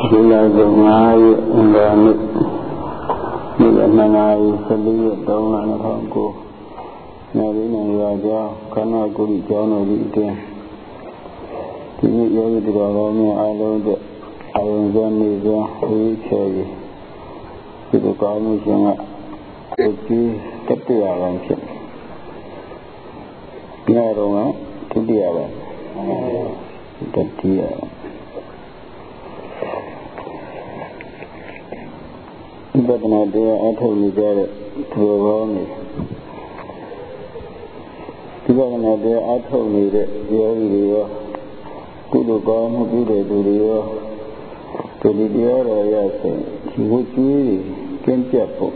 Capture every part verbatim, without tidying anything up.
ဒီလာဆုံးငါးရက်အင်္ဂါနေ့ဒီကနေ့ငါးရက်၁၄ရက်သုံးလ၂၀၀၉နယ်ရင်းနယ်ရွာကျောင်းခန္ဓာကိုယ်ကြီးကျောင်းတော်ကြီးအတွင်းဒီနေ့ယောဂီတရားတော်များအားလုံးအတွက်အယုံစွမ်းနေစွမ်းဝိချေကြီးဒီလိုကောင်းမှုရှင်ကကိုယ်ကြီးတတိယပိုင်းဖြစ်ညတော့ကဒုတိယပိုင်းတတိယဒီပဒနာတရားအထောက်ယူကြတဲ့သူတော်နေဒီပဒနာတရားအထောက်နေတဲ့ယောဂီတွေရောကုသိုလ်ကောင်းမှုပြုတဲ့သူတွေရောဒီတရားတော်ရဆိုဒီဝိကျွေးကင်းပြတ်ဖို့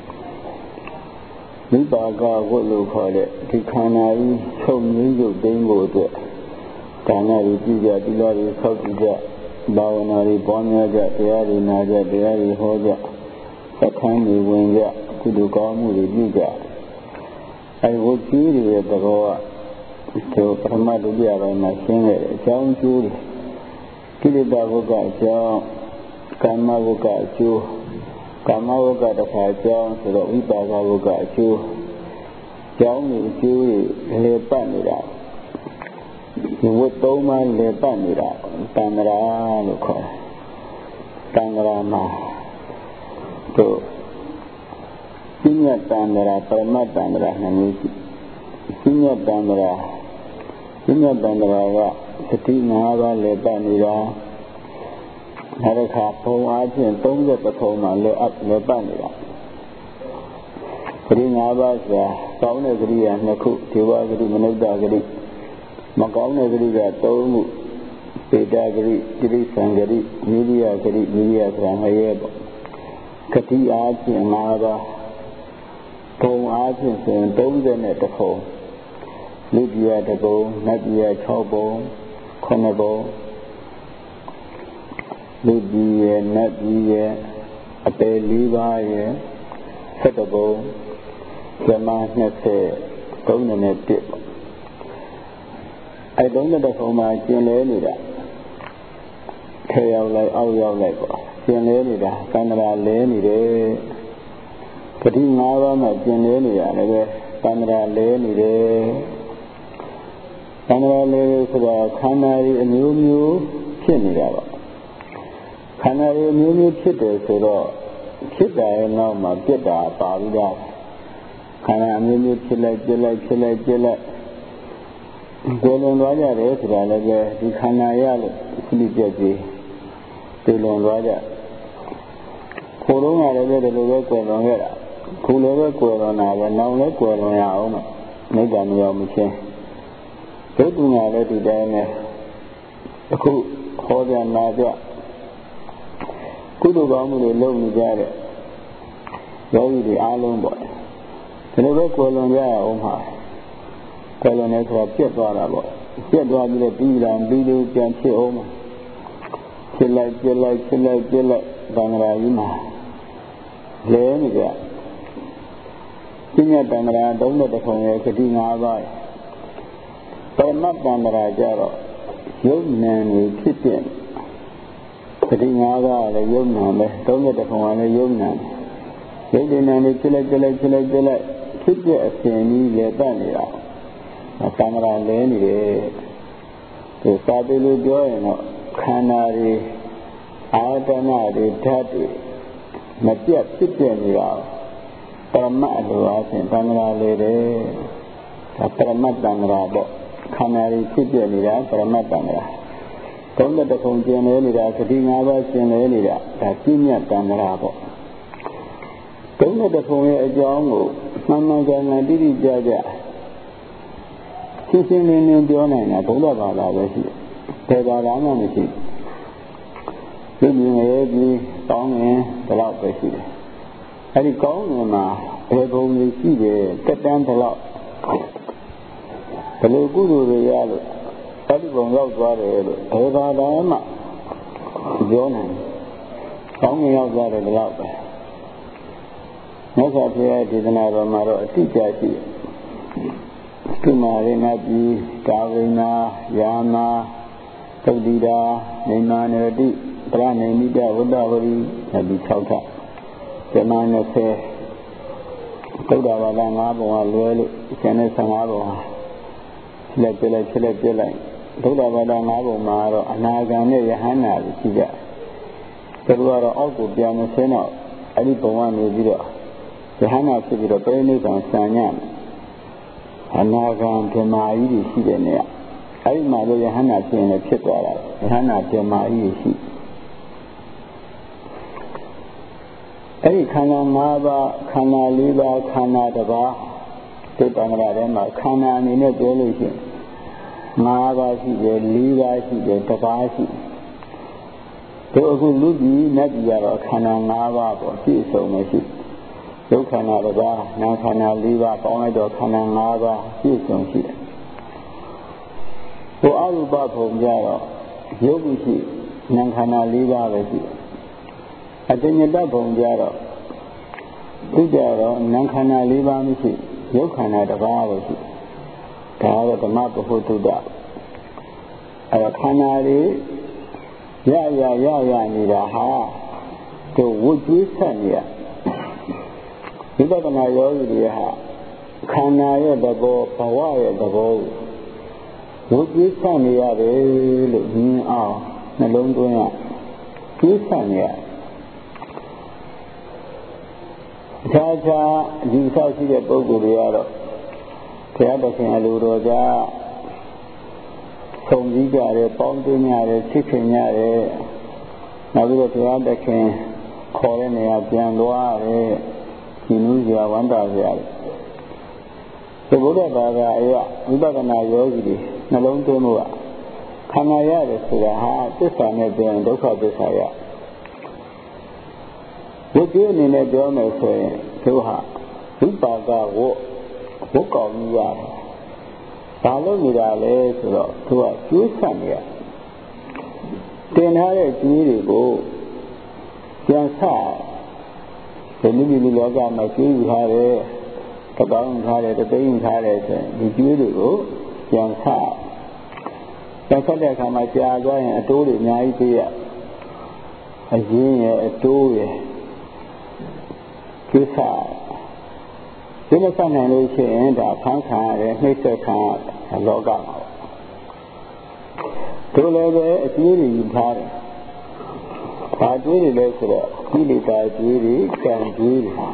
ဝိပါကဝတ်လို့ခေါ်တဲ့ဒီခန္ဓာကြီးချုပ်ငြိမ်းရုပ်သိမ်းဖို့အတွက်ဒါနတွေပြုကြသီလတွေဆောက်တည်ကြဘာဝနာတွေပွားများကြတရားတွေနာကြတရားတွေဟောကြအခန်းတွေဝင်ကြကုသိုလ်ကောင်းမှုတွေပြုကြအဲဝတ်ကျွေးတွေရဲ့သဘောကဒီပထမဒုတိယပိုင်းမှာရှင်းခဲ့တဲ့အကြောင်းကျိုးတွေကိလေသာဝုကအကြောင်းကာမဝုကအကျိုးကာမဝုကတစ်ခါအကြောင်းဆိုတော့ဝိပါကဝုကအကျိုးအကြောင်းတွေအကျိုးတွေလေပတ်နေတာဒီဝတ်သုံးပါးလေပတ်နေတာတဏ္ဍရာလို့ခေါ်တယ်တဏ္ဍရာမှာတို့ပညာတဏ္ဍရာပရမတ္တတဏ္ဍရာနှစ်မျိုးရှိပညာတဏ္ဍရာပညာတဏ္ဍရာကသတိ၅ပါးလေပတ်နေတာနောက်တစ်ခါဘုံအားဖြင့်သုံး၁ခုမှလေအပ်လေပတ်နေတာသတိ၅ပါးဆိုတာကောင်းတဲ့ကရိယာနှစ်ခုဒေဝဂရိမနုဿဂရိမကောင်းတဲ့ကရိယာသုံးခုပေတာဂရိတိရိစ္ဆာန်ဂရိဝိရိယဂရိဝိရိယဆိုတာငရဲပေါ့ကတိအားဖြင့်၅ပါးဘုံအားဖြင့်ဆိုရင်သုံး၁ခုလူပြာတစ်ပုံနတ်ပြာ၆ပုံခုနှစ်ပုံလူကြီးရဲ့နတ်ကြီးရဲ့အပေလေးပါးရဲ့၁၁ပုံဇမ၂၀သုံးနဲ့တစ်အဲသုံးတဲ့ပုံမှာကျင်လဲနေတာထဲရောက်လိုက်အောက်ရောက်လိုက်ပေါ့ကျင်လဲနေတာကန္တရာလဲနေတယ်ပတိ၅ပါးမှာကျင်လဲနေရတယ်ပဲကန္တရာလဲနေတယ်ကန္တရာလဲဆိုတာခန္ဓာကြီးအမျိုးမျိုးဖြစ်နေတာပေါ့ခန္ဓာရည်မျိုးမျိုးဖြစ်တယ်ဆိုတော့ဖြစ်တာရဲ့နောက်မှာပြစ်တာပါပြီးသားခန္ဓာအမျိုးမျိုးဖြစ်လိုက်ပြစ်လိုက်ဖြစ်လိုက်ပြစ်လိုက်ကိုယ်လွန်သွားကြတယ်ဆိုတာလည်းပဲဒီခန္ဓာရလို့ခုလိပြက်ကြီးဒီလွန်သွားကြကိုယ်လုံးကလည်းပဲဒီလိုပဲကိုယ်လွန်ခဲ့တာခုလည်းပဲကိုယ်လွန်တာပဲနောက်လည်းကိုယ်လွန်ရအောင်လို့မိဂ္ဂာမရောက်မချင်းဒုက္ခနာလည်းဒီတိုင်းပဲအခုဟောကြနာကြကုသိုလ်ကောင်းမှုတွေလုပ်နေကြတဲ့ယောဂီတွေအားလုံးပေါ့ဒီလိုပဲကိုယ်လွန်ကြရအောင်ပါကိုယ်လွန်နေဆိုတာပြတ်သွားတာပေါ့ပြတ်သွားပြီးတော့ပြီးလာပြီးလို့ပြန်ဖြစ်အောင်ဖြစ်လိုက်ပြက်လိုက်ဖြစ်လိုက်ပြက်လိုက်သံဃာကြီးမှာလဲနေကြပညာတန်ဃာသုံးတဲ့ခုရဲ့ဂတိ၅ပါးပရမတ္တတန်ဃာကြတော့ယုတ်ဉာဏ်ကိုဖြစ်တဲ့ပတိ၅ပါးလည်းယုံနာပဲသုံးတဲ့ခုကလည်းယုံနာယုတ်ဉာဏ်နဲ့ဖြစ်လိုက်ဖြစ်လိုက်ဖြစ်လိုက်ဖြစ်လိုက်ဖြစ်တဲ့အစဉ်ကြီးလည်းပတ်နေတာသံဃာလဲနေတယ်ဒီစာပေလိုပြောရင်တော့ခန္ဓာတွေအာတနာတွေဓာတ်တွေမပြတ်ဖြစ်ပြနေတာပရမတ်လိုအားဖြင့်သံဃာလဲတယ်ဒါပရမတ်သံဃာပေါ့ခန္ဓာတွေဖြစ်ပြနေတာပရမတ်သံဃာသုံးတဲ့ခုကျင်လဲနေတာဂတိ၅ပါးကျင်လဲနေတာဒါပြည့်ညတ်တန်ត្រာပေါ့သုံးတဲ့ခုရဲ့အကြောင်းကိုမှန်မှန်ကန်ကန်တိတိကျကျရှင်းရှင်းလင်းလင်းပြောနိုင်တာဘုရားဘာသာပဲရှိတယ်။ဘယ်ဘာသာမှမရှိဘူး။ဒီမြင်ရဲ့ဒီကောင်းရင်ဒီလောက်ပဲရှိတယ်။အဲဒီကောင်းရင်မှာဘယ်ဘုံကြီးရှိတယ်တက်တန်းဒီလောက်ဘယ်လိုကုသိုလ်တွေရလို့အဲဒီပုံရောက်သွားတယ်လို့ဘယ်ဘာသာမှပြောနိုင်ကောင်းငင်ရောက်သွားတယ်ဒီလောက်ပဲမြတ်စွာဘုရားဒေသနာတော်မှာတော့အတိအကျရှိတယ်ကုမာရဏတိကာဝိနာယာမသုတ်တိတာနေမာနတိပရဏိမိတဝတ္တဝရီဒီ၆ထပ်ဇမန်၂၀သုဒ္ဓဘာသာ၅ပုံကလွဲလို့ကျန်တဲ့၁၅ပုံဟာလက်ပြလိုက်ဖြစ်လက်ပြလိုက်သုဒ္ဓဘာသာ၅ပုံမှာတော့အနာဂံနဲ့ယဟန္တာရှိကြသူတို့ကတော့အောက်ကိုပြန်မဆင်းတော့အဲ့ဒီပုံကနေပြီးတော့ယဟန္တာဖြစ်ပြီးတော့ပြိဋိဘံဆံညအနာဂံဓမ္မာကြီးတွေရှိတဲ့နေရာအဲ့ဒီမှာလည်းယဟန္တာဖြစ်ရင်လည်းဖြစ်သွားတာယဟန္တာဓမ္မာကြီးရှိအဲ့ဒီခန္ဓာ၅ပါးခန္ဓာ၄ပါးခန္ဓာတစ်ပါးဒီတန်ခါထဲမှာခန္ဓာအနေနဲ့ပြောလို့ရှိရင်၅ပါးရှိတယ်၄ပါးရှိတယ်တစ်ပါးရှိတို့အခုလူကြီးနတ်ကြီးကတော့ခန္ဓာ၅ပါးပေါ့ပြည့်စုံနေရှိဒုက္ခနာတစ်ပါးနာခန္ဓာ၄ပါးပေါင်းလိုက်တော့ခန္ဓာ၅ပါးပြည့်စုံရှိတယ်ဟိုအရူပဘုံကြတော့ရုပ်ရှိနာခန္ဓာ၄ပါးပဲရှိတယ်အတဉ္ဇတဘုံကြတော့သူကြတော့နာခန္ဓာ၄ပါးမရှိရုပ်ခန္ဓာတစ်ပါးပဲရှိဒါကတော့ဓမ္မပဟုတုတ္တအဲခန္ဓာလေးရရရရနေတာဟာတို့ဝတ်ကျွေးဆက်နေရဝိပဿနာယောဂီတွေဟာခန္ဓာရဲ့သဘောဘဝရဲ့သဘောဝတ်ကျွေးဆက်နေရတယ်လို့မြင်အောင်နှလုံးသွင်းရကျွေးဆက်နေရအခြားခြားဒီဆောက်ရှိတဲ့ပုဂ္ဂိုလ်တွေကတော့ဘုရားသခင်အလိုတော်ကြဆုံးစည်းကြတယ်ပေါင်းသိကြတယ်ချစ်ခင်ကြတယ်နောက်ပြီးတော့ဘုရားသခင်ခေါ်တဲ့နေရာပြန်သွားတယ်ဒီနည်းစရာဝန္တာစရာဒီဘုရားဘာသာအရဝိပဿနာယောဂီတွေနှလုံးသွင်းမှုကခန္ဓာရတယ်ဆိုတာဟာသစ္စာနဲ့ပြန်ဒုက္ခသစ္စာရဝိပ္ပယအနေနဲ့ပြောမယ်ဆိုရင်သူဟာဝိပါကဝတ်ဝတ်ကောင်းကြီးရတယ်။ဘာလို့နေတာလဲဆိုတော့သူကကျိုးဆက်နေရတင်ထားတဲ့ကြီးတွေကိုပြန်ဆဒီလူကြီးလောကမှာကျိုးယူထားတယ်တပေါင်းထားတယ်တသိန်းထားတယ်ဆိုရင်ဒီကျိုးတွေကိုပြန်ဆပြန်ဆက်တဲ့အခါမှာကြာသွားရင်အတိုးတွေအများကြီးပေးရအရင်ရဲ့အတိုးရဲ့ကိစ္စဒီလိုဆက်နိုင်လို့ရှိရင်ဒါဖန်ခံရတယ်နှိမ့်ဆက်ခံရလောကမှာတို့လည်းပဲအကျိုးတွေယူထားတယ်။ဘာကျိုးတွေလဲဆိုတော့ကိလေသာကျိုးတွေကံကျိုးတွေ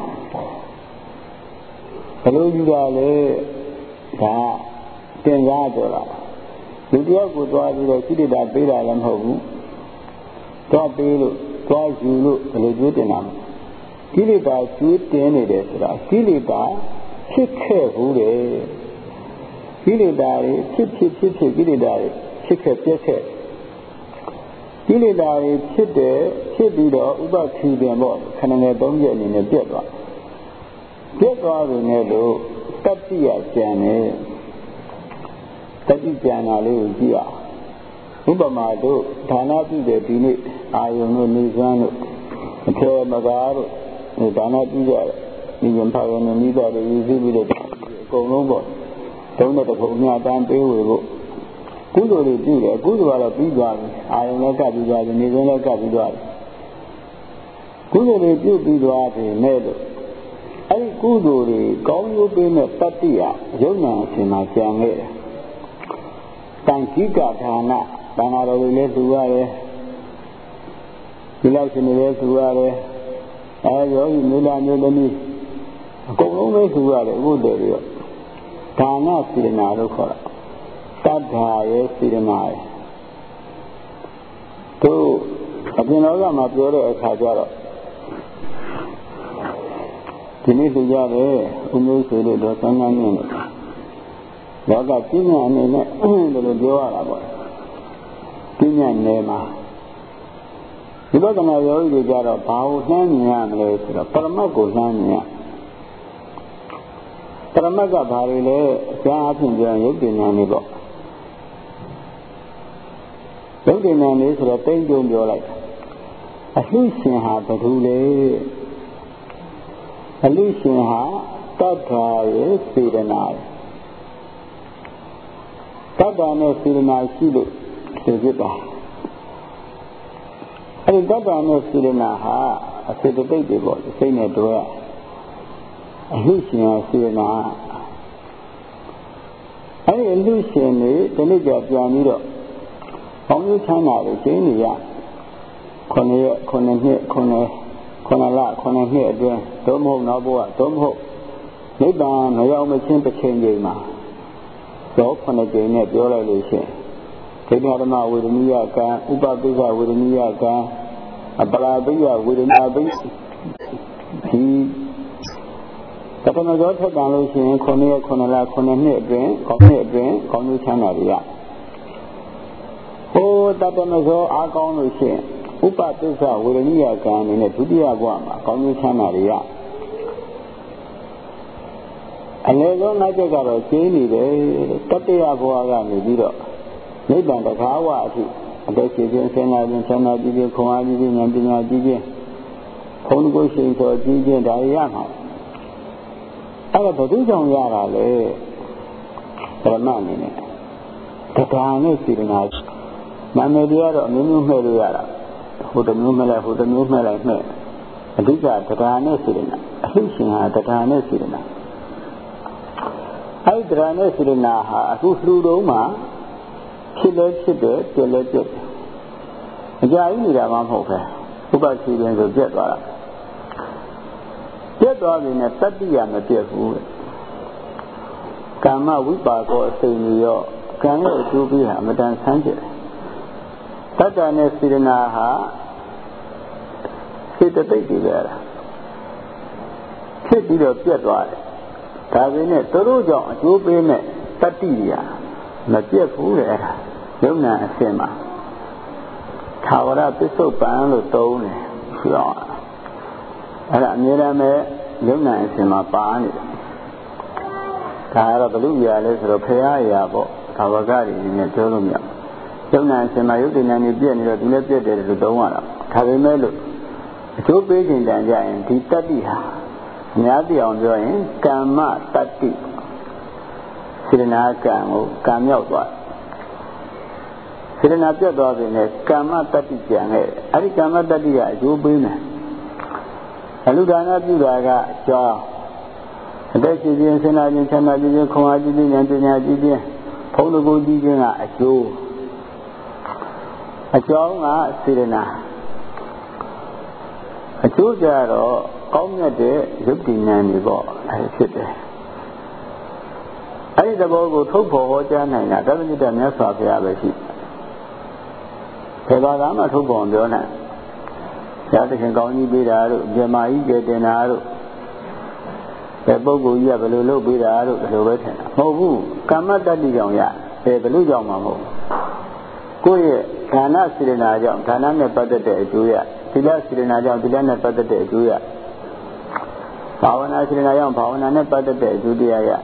ဘယ်လိုယူတာလဲဒါတင်စားကြတာလူတယောက်ကိုသွားပြီးတော့ကိလေသာပေးတာလည်းမဟုတ်ဘူး။သွားပေးလို့သွားယူလို့ဘယ်လိုကျိုးတင်တာလဲကိလေသာကျိုးတင်နေတယ်ဆိုတာကိလေသာဖြစ်ခဲ့ဘူးလေကိလေသာတွေဖြစ်ဖြစ်ဖြစ်ဖြစ်ကိလေသာတွေဖြစ်ခဲ့ပြက်ခဲ့ကိလေသာတွေဖြစ်တယ်ဖြစ်ပြီးတော့ဥပခီပင်ပေါ့ခဏငယ်သုံးချက်အနေနဲ့ပြက်သွားပြက်သွားပြီနဲ့လို့တတ္တိယကျန်တယ်တတ္တိကျန်တာလေးကိုကြည့်အောင်ဥပမာတို့ဒါနပြုတဲ့ဒီနေ့အာယုံတို့နေစွမ်းတို့အထေမကားတို့ဒါနပြုကြတယ်ဒီရင်ဖောက်ရနေမိသားတွေယူပြီးတော့အကုန်လုံးပေါ့သုံးတဲ့တခုအများတန်းပေးဝေဖို့ကုသိုလ်တွေပြုတယ်ကုသိုလ်ကတော့ပြီးသွားပြီအာယုံလည်းကပ်ပြီးသွားပြီနေစွမ်းလည်းကပ်ပြီးသွားပြီကုသိုလ်တွေပြုပြီးသွားပြီနဲ့လို့အဲ့ဒီကုသိုလ်တွေကောင်းကျိုးပေးမဲ့တတ္တိယယုံနာအရှင်မှာကြံခဲ့တယ်တန်ခိကဌာနတန်ဃာတော်တွေလည်းသူရတယ်ဒီလောက်ရှင်တွေလည်းသူရတယ်အဲယောဂီမိလာမျိုးသမီးအကုန်လုံးပဲသူရတယ်ဥပဒေတွေရောဒါနစေနာလို့ခေါ်တာတတ္ထာရဲ့စေနာရဲ့တို့အပြင်လောကမှာပြောတဲ့အခါကျတော့ဒီနေ့သူရတယ်ဥမျိုးဆိုလို့တော့သံဃာမင်းလို့လောကပညာအနေနဲ့ဒီလိုပြောရတာပေါ့ပညာနယ်မှာဒီဘက်ကနာယောဂီတွေကြတော့ဘာကိုနှမ်းမြင်ရမလဲဆိုတော့ပရမတ်ကိုနှမ်းမြင်ရပရမတ်ကဘာတွေလဲအကျမ်းအဖြစ်ပြောရင်ရုပ်တည်ဉာဏ်တွေပေါ့ရုပ်တည်ဉာဏ်တွေဆိုတော့တိတ်ကြုံပြောလိုက်အလှရှင်ဟာဘယ်သူလဲအလှရှင်ဟာတတ္ထာရဲ့စေတနာတတ္ထာနဲ့စေတနာရှိလို့သိဖြစ်တာအဲဒီတတ္တနဲ့စေတနာဟာအစေတသိက်တွေပေါ့စိတ်နဲ့တွဲအလှရှင်စေတနာအဲဒီအလှရှင်တွေဒီနေ့ကျပြန်ပြီးတော့ဘောင်းကြီးချမ်းသာတွေကျင်းနေရခုနှစ်ရက်ခုနှစ်နှစ်ခုနှစ်ခုနှစ်လခုနှစ်နှစ်အတွင်းသို့မဟုတ်နောက်ဘဝသို့မဟုတ်နိဗ္ဗာန်မရောက်မချင်းတစ်ချိန်ချိန်မှာသောခုနှစ်ကြိမ်နဲ့ပြောလိုက်လို့ရှိရင်ဒိဋ္ဌဓမ္မဝေဒနိယကံဥပပိစ္ဆဝေဒနိယကံအပရာပိယဝေဒနာပိဒီတပမဇောထက်တန်လို့ရှိရင်ခုနှစ်ရက်ခုနှစ်လခုနှစ်နှစ်အတွင်းခေါင်းနှစ်အတွင်းခေါင်းကြီးချမ်းသာတွေရဟိုတပမဇောအားကောင်းလို့ရှိရင်ဥပပိစ္ဆဝေဒနိယကံအနေနဲ့ဒုတိယဘဝမှာခေါင်းကြီးချမ်းသာတွေရအနည်းဆုံးနောက်ချက်ကတော့ကျင်းနေတယ်တတိယဘဝကနေပြီးတော့နိဗ္ဗာန်တကားဝအထိအသက်ရှင်ခြင်းဆင်းရဲခြင်းချမ်းသာကြည်ခြင်းခွန်အားကြည်ခြင်းဉာဏ်ပညာကြည်ခြင်းဘုံကိုရှင်တော်ကြည်ခြင်းဒါရရမှာအဲ့ဒါဘယ်သူကြောင့်ရတာလဲဓမ္မအနေနဲ့တရားနဲ့စေတနာနာမည်တွေကတော့အမျိုးမျိုးမှဲ့လို့ရတာဟိုတစ်မျိုးမှဲ့လိုက်ဟိုတစ်မျိုးမှဲ့လိုက်မှဲ့အဓိကတရားနဲ့စေတနာအလှရှင်ဟာတရားနဲ့စေတနာအဲ့ဒီတရားနဲ့စေတနာဟာအခုလှူတော့မှဖြစ်လဲဖြစ်တယ်ပြည့်လဲပြည့်တယ်အကြာကြီးနေတာမှမဟုတ်ပဲဥပ္ပစီရင်ဆိုပြတ်သွားတာပြတ်သွားပြီနဲ့တတ္တိယမပြတ်ဘူးကာမဝိပါကောအစိမ်ကြီးရောကံရဲ့အကျိုးပေးဟာအမတန်ဆန်းကျင်တတ္တနဲ့စေတနာဟာစေတသိက်တွေပဲလားဖြစ်ပြီးတော့ပြတ်သွားတယ်ဒါပေမဲ့သူတို့ကြောင့်အကျိုးပေးမဲ့တတ္တိရာမပြတ်ဘူးလေအဲ့ဒါယုံနာအစင်မှာသာဝရပစ္စုပန်လို့သုံးတယ်ဆိုတော့အဲ့ဒါအမြဲတမ်းပဲယုံနာအစင်မှာပါနေတယ်ဒါကတော့ဘလူရာလဲဆိုတော့ဖရာရာပေါ့သာဝကတွေနဲ့ပြောလို့မရယုံနာအစင်မှာယုတ်တိဏ္ဍာနေပြည့်နေတော့ဒီလည်းပြည့်တယ်လို့သုံးရတာဒါပေမဲ့လို့အကျိုးပေးခြင်းတန်ကြရင်ဒီတတ္တိဟာအများသိအောင်ပြောရင်ကမ္မတတ္တိစေတနာကံကိုကံမြောက်သွားစေတနာပြတ်သွားပြီနဲ့ကမ္မတတ္တိကျန်ခဲ့အဲ့ဒီကမ္မတတ္တိကအကျိုးပေးမယ်အလူဒါနပြုတာကအကြောင်းအသက်ရှင်ခြင်းဆန္ဒခြင်းချမ်းသာခြင်းခွန်အားခြင်းဉာဏ်ပညာခြင်းဘုံတကူကြီးခြင်းကအကျိုးအကြောင်းကစေတနာအကျိုးကြတော့ကောင်းမြတ်တဲ့ယုတ်တိဉာဏ်တွေပေါ့အဲဖြစ်တယ်အဲ့ဒီသဘောကိုထုတ်ဖော်ဟောကြားနိုင်တာတပည့်တော်မြတ်စွာဘုရားပဲရှိတယ်ဘယ်ဘာသာမှထုတ်ဖော်ပြောနိုင်ရသခင်ကောင်းကြီးပေးတာတို့ဇမာကြီးကျေတင်တာတို့ဘယ်ပုဂ္ဂိုလ်ကြီးကဘယ်လိုလုပ်ပေးတာတို့ဘယ်လိုပဲထင်တာမဟုတ်ဘူးကမ္မတတ္တိကြောင့်ရဘယ်ဘယ်လိုကြောင့်မှမဟုတ်ကိုယ့်ရဲ့ဌာနစေတနာကြောင့်ဌာနနဲ့ပတ်သက်တဲ့အကျိုးရသီလစေတနာကြောင့်သီလနဲ့ပတ်သက်တဲ့အကျိုးရဘာဝနာစေတနာကြောင့်ဘာဝနာနဲ့ပတ်သက်တဲ့အကျိုးတရားရ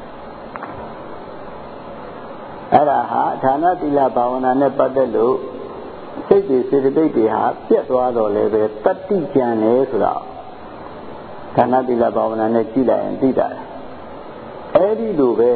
အဲ့ဒါဟာဌာနသီလဘာဝနာနဲ့ပတ်သက်လို့စိတ်တွေစေတသိက်တွေဟာပြတ်သွားတော့လည်းပဲတတ္တိကျန်လေဆိုတော့ဌာနသီလဘာဝနာနဲ့ကြည့်လိုက်ရင်သိတာအဲ့ဒီလိုပဲ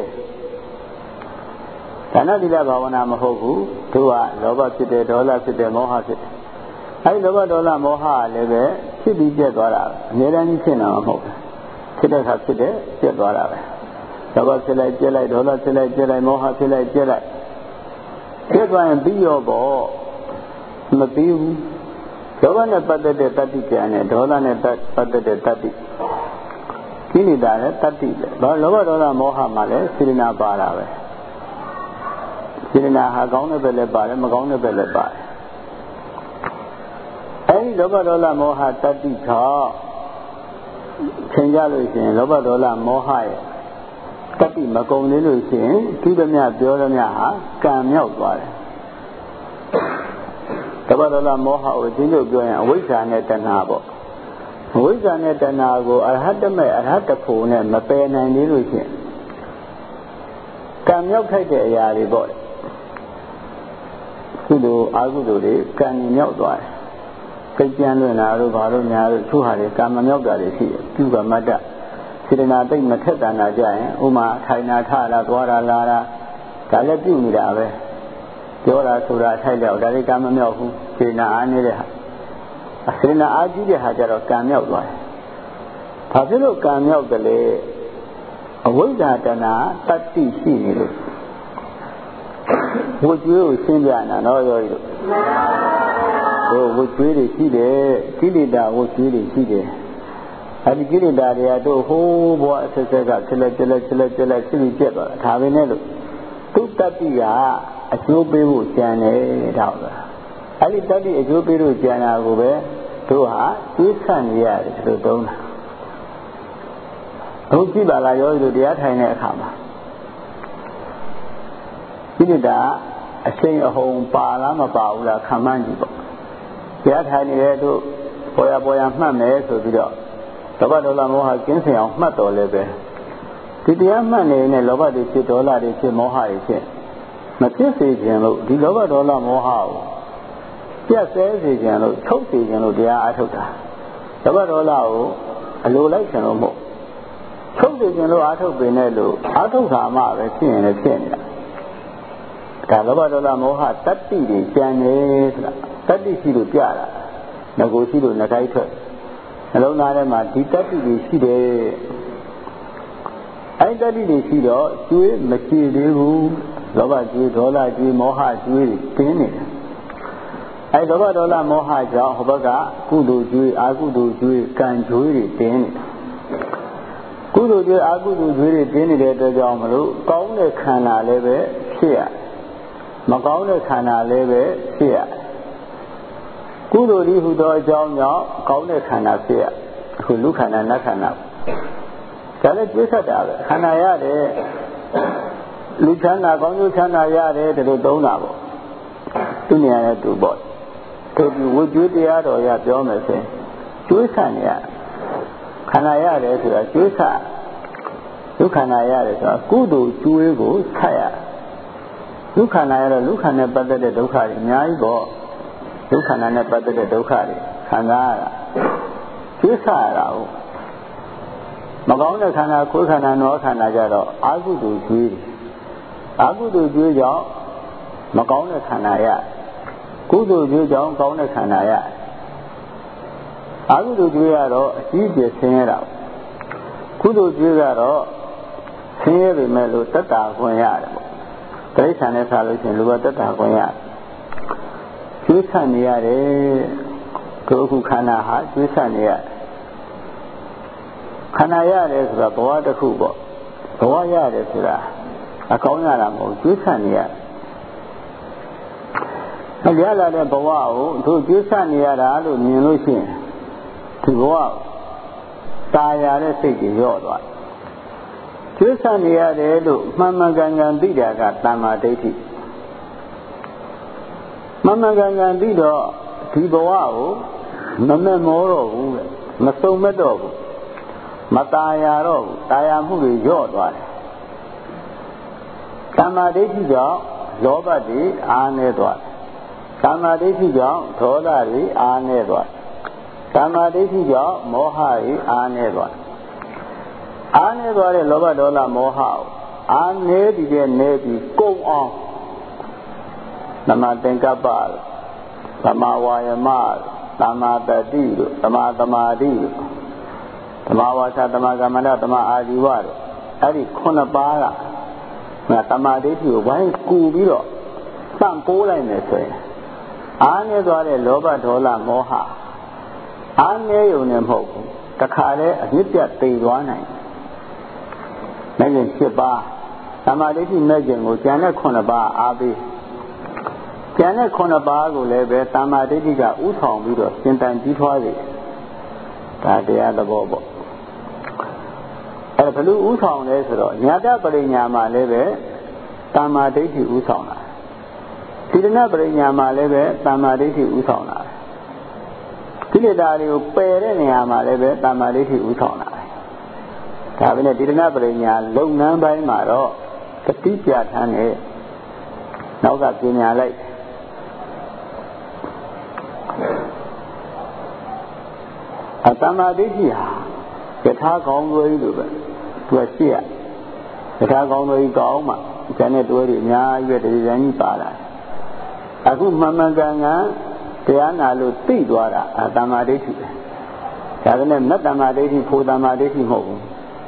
ဌာနသီလဘာဝနာမဟုတ်ဘူးတို့ကလောဘဖြစ်တယ်ဒေါသဖြစ်တယ်မောဟဖြစ်တယ်အဲ့ဒီလောဘဒေါသမောဟလည်းပဲဖြစ်ပြီးပြတ်သွားတာအများကြီးဖြစ်နေတာမဟုတ်ဘူးဖြစ်တဲ့အခါဖြစ်တယ်ပြတ်သွားတာပဲလောဘဖြစ်လိုက်ပြက်လိုက်ဒေါသဖြစ်လိုက်ပြက်လိုက်မောဟဖြစ်လိုက်ပြက်လိုက်ပြက်သွားရင်ပြီးရောပေါ့မပြီးဘူးလောဘနဲ့ပတ်သက်တဲ့တတ္တိကျန်နဲ့ဒေါသနဲ့ပတ်သက်တဲ့တတ္တိကိလေသာနဲ့တတ္တိပဲဘာလောဘဒေါသမောဟမှာလည်းစေတနာပါတာပဲစေတနာဟာကောင်းတဲ့ဘက်လည်းပါတယ်မကောင်းတဲ့ဘက်လည်းပါတယ်အဲဒီလောဘဒေါသမောဟတတ္တိခေါ်သင်ကြလို့ရှိရင်လောဘဒေါသမောဟရဲ့တတ္တိမကုန်သေးလို့ရှိရင်ဒီသမျှပြောသမျှဟာကံမြောက်သွားတယ်လောဘဒေါသမောဟကိုဒီလိုပြောရင်အဝိဇ္ဇာနဲ့တဏှာပေါ့အဝိဇ္ဇာနဲ့တဏှာကိုအရဟတမေအရဟတဖို့နဲ့မပယ်နိုင်သေးလို့ရှိရင်ကံမြောက်ထိုက်တဲ့အရာတွေပေါ့ကုသိုလ်အကုသိုလ်တွေကံမြောက်သွားတယ်စိတ်ကြမ်းလွင်တာတို့ဘာလို့ညာတို့သူ့ဟာတွေကံမမြောက်တာတွေရှိတယ်ပြုကမတ္တစေတနာတိတ်မထက်တန်တာကြရင်ဥမာထိုင်နာထတာသွားတာလာတာဒါလည်းပြုနေတာပဲပြောတာဆိုတာထိုက်တော့ဒါတွေကံမမြောက်ဘူးစေတနာအားနေတဲ့ဟာစေနာအာကြီးတဲ့ဟာကြတော့ကံမြောက်သွားတယ်ဘာဖြစ်လို့ကံမြောက်တယ်လဲအဝိဇ္ဇာတဏှာတတ္တိရှိနေလို့ဝတ်ကြွေးကိုရှင်းပြနာတော့ရောလို့ဟိုဝတ်ကြွေးတွေရှိတယ်ကိလေသာဝတ်ကြွေးတွေရှိတယ်အဲဒီကိလေသာတွေကတို့ဟိုးဘဝအဆက်ဆက်ကဆက်လက်ဆက်လက်ဆက်လက်ဆက်လက်ဖြစ်ပြီးပြတ်သွားတာဒါပဲနဲ့လို့သူတတ္တိကအကျိုးပေးဖို့ကြံတယ်တော့အဲဒီတတ္တိအကျိုးပေးလို့ကြံတာကိုပဲတို့ဟာသိဆန့်နေရတယ်ဆိုတော့တုံးတာအခုကြည့်ပါလားယောဂီတို့တရားထိုင်တဲ့အခါမှာကိလေသာအစိမ်အဟုန်ပါလားမပါဘူးလားခံမှန်းကြည့်ပေါ့တရားထိုင်နေတဲ့တို့ပေါ်ရပေါ်ရမှတ်မယ်ဆိုပြီးတော့လောဘဒေါသမောဟကင်းစင်အောင်မှတ်တော်လဲပဲဒီတရားမှတ်နေနဲ့လောဘတွေဖြစ်ဒေါသတွေဖြစ်မောဟတွေဖြစ်မဖြစ်စေခြင်းလို့ဒီလောဘဒေါသမောဟကိုပြတ်ဆဲစေခြင်းလို့ထုတ်စေခြင်းလို့တရားအားထုတ်တာလောဘဒေါသကိုအလိုလိုက်ခြင်းလို့မဟုတ်ထုတ်စေခြင်းလို့အားထုတ်ပေနဲ့လို့အားထုတ်တာမှပဲဖြစ်ရင်လည်းဖြစ်နေတာဒါလောဘဒေါသမောဟတတ္တိတွေကြံနေဆိုတာတတ္တိရှိလို့ပြတာငကိုရှိလို့နှခိုက်ထွက်နှလုံးသားထဲမှာဒီတတ္တိတွေရှိတယ်အဲ့တတ္တိတွေရှိတော့ကျွေးမကြည်သေးဘူးလောဘကျွေးဒေါသကျွေးမောဟကျွေးတွေတင်းနေတယ်အဲ့လောဘဒေါသမောဟကြောင့်ဟိုဘက်ကကုသိုလ်ကျွေးအကုသိုလ်ကျွေးကံကျွေးတွေတင်းနေတယ်ကုသိုလ်ကျွေးအကုသိုလ်ကျွေးတွေတင်းနေတဲ့အတွက်ကြောင့်မလို့ကောင်းတဲ့ခန္ဓာလည်းပဲဖြစ်ရမကောင်းတဲ့ခန္ဓာလည်းပဲဖြစ်ရကုသိုလ်ဒီဟူသောအကြောင်းကြောင့်ကောင်းတဲ့ခန္ဓာဖြစ်ရအခုလူခန္ဓာနတ်ခန္ဓာဒါလည်းပြည့်စုံတာပဲခန္ဓာရတယ်လူချမ်းသာကောင်းကျိုးချမ်းသာရတယ်ဒီလိုသုံးတာပေါ့သူနေရာနဲ့သူပေါ့သူဒီဝိကျွေးတရားတော်ရပြောမယ်ဆိုရင်ကျွေးဆန်ရခန္ဓာရတယ်ဆိုတာကျွေးဆဒုက္ခနာရတယ်ဆိုတာကုသိုလ်ကျွေးကိုဆက်ရဒုက္ခနာရတော့ဒုက္ခနဲ့ပတ်သက်တဲ့ဒုက္ခတွေအများကြီးပေါ့ဒုက္ခနာနဲ့ပတ်သက်တဲ့ဒုက္ခတွေခံစားရတာကျွေးဆက်ရတာဟုတ်မကောင်းတဲ့ခန္ဓာကိုယ်ခန္ဓာနောခန္ဓာကြတော့အာဟုတုကျွေးအာဟုတုကျွေးကြောင့်မကောင်းတဲ့ခန္ဓာရကုသိုလ်ကျွေးကြောင့်ကောင်းတဲ့ခန္ဓာရအာဟုတုကျွေးကတော့အကြီးကျယ်ဆင်းရဲတာကုသိုလ်ကျွေးကတော့ဆင်းရဲပေမဲ့လို့တတ္တာခွင့်ရတယ်ပေါ့တိရစ္ဆာန်နဲ့ဆာလို့ရှိရင်လူကတတ္တာခွင့်ရကျွေးဆန့်နေရတယ်ကိုယ်အခုခန္ဓာဟာကျွေးဆန့်နေရခန္ဓာရတယ်ဆိုတာဘဝတစ်ခုပေါ့ဘဝရတယ်ဆိုတာအကောင်းရတာမဟုတ်ကျွေးဆန့်နေရအကြလာတဲ့ဘဝကိုသူကျွေးဆန့်နေရတာလို့မြင်လို့ရှိရင်ဒီဘဝตายရတဲ့စိတ်ကြီးရော့သွားကျွေးဆန့်နေရတယ်လို့မှန်မှန်ကန်ကန်သိတာကတမ္မာဒိဋ္ဌိမှန်မှန်ကန်ကန်သိတော့ဒီဘဝကိုမမက်မောတော့ဘူးလေမစုံမက်တော့ဘူးမตายရတော့ဘူးตายရမှုတွေညော့သွားတယ်တမ္မာဒိဋ္ဌိကြောင့်လောဘတွေအားနည်းသွားတယ်တမ္မာဒိဋ္ဌိကြောင့်ဒေါသတွေအားနည်းသွားတယ်တမ္မာဒိဋ္ဌိကြောင့်မောဟတွေအားနည်းသွားတယ်အားနည်းသွားတဲ့လောဘဒေါသမောဟကိုအားနည်းပြီးတဲ့နေပြီးကုန်အောင်သမ္မာသင်္ကပ္ပသမ္မာဝါယမသမ္မာတတိတို့သမ္မာသမာဓိတို့သမ္မာဝါစာသမ္မာကမ္မန္တသမ္မာအာဇီဝတို့အဲ့ဒီခုနှစ်ပါးကသမ္မာဒိဋ္ဌိကိုဝိုင်းကူပြီးတော့စံပိုးလိုက်မယ်ဆိုရင်အားနည်းသွားတဲ့လောဘဒေါသမောဟအားနည်းုံနဲ့မဟုတ်ဘူးတခါလဲအမြင့်ပြတ်သိသွားနိုင်တယ်။မဲ့ရင်၈ပါးသမာဓိရှိမဲ့ခြင်းကိုကျန်တဲ့ခုနှစ်ပါးအားပေးကျန်တဲ့ခုနှစ်ပါးကိုလည်းပဲသမာဓိကဥဆောင်ပြီးတော့ရှင်းတန်ကြီးထွားစေဒါတရားသဘောပေါ့အဲဘလို့ဥဆောင်လဲဆိုတော့ညာတပရိညာမှာလည်းပဲသမာဓိဥဆောင်တာသီလနာပရိညာမှာလည်းပဲသမာဓိဥဆောင်တာကိလေသာတွေကိုပယ်တဲ့နေရာမှာလည်းပဲသမာဓိဥဆောင်တာဒါပဲနဲ့သီလနာပရိညာလုပ်ငန်းပိုင်းမှာတော့တတိပြဋ္ဌာန်းနဲ့နောက်ကပညာလိုက်အတ္တမဒိဋ္ဌိဟာယထာကောင်းသွေးလိုပဲသူကရှိရယထာကောင်းသွေးကောင်းမှကျန်တဲ့တွဲတွေအများကြီးပဲတရားကြီးပါလာအခုမှန်မှန်ကန်ကန်တရားနာလို့သိသွားတာအတမ္မာဒိဋ္ဌိပဲဒါကလည်းမတ္တမ္မာဒိဋ္ဌိဖို့တမ္မာဒိဋ္ဌိမဟုတ်ဘူး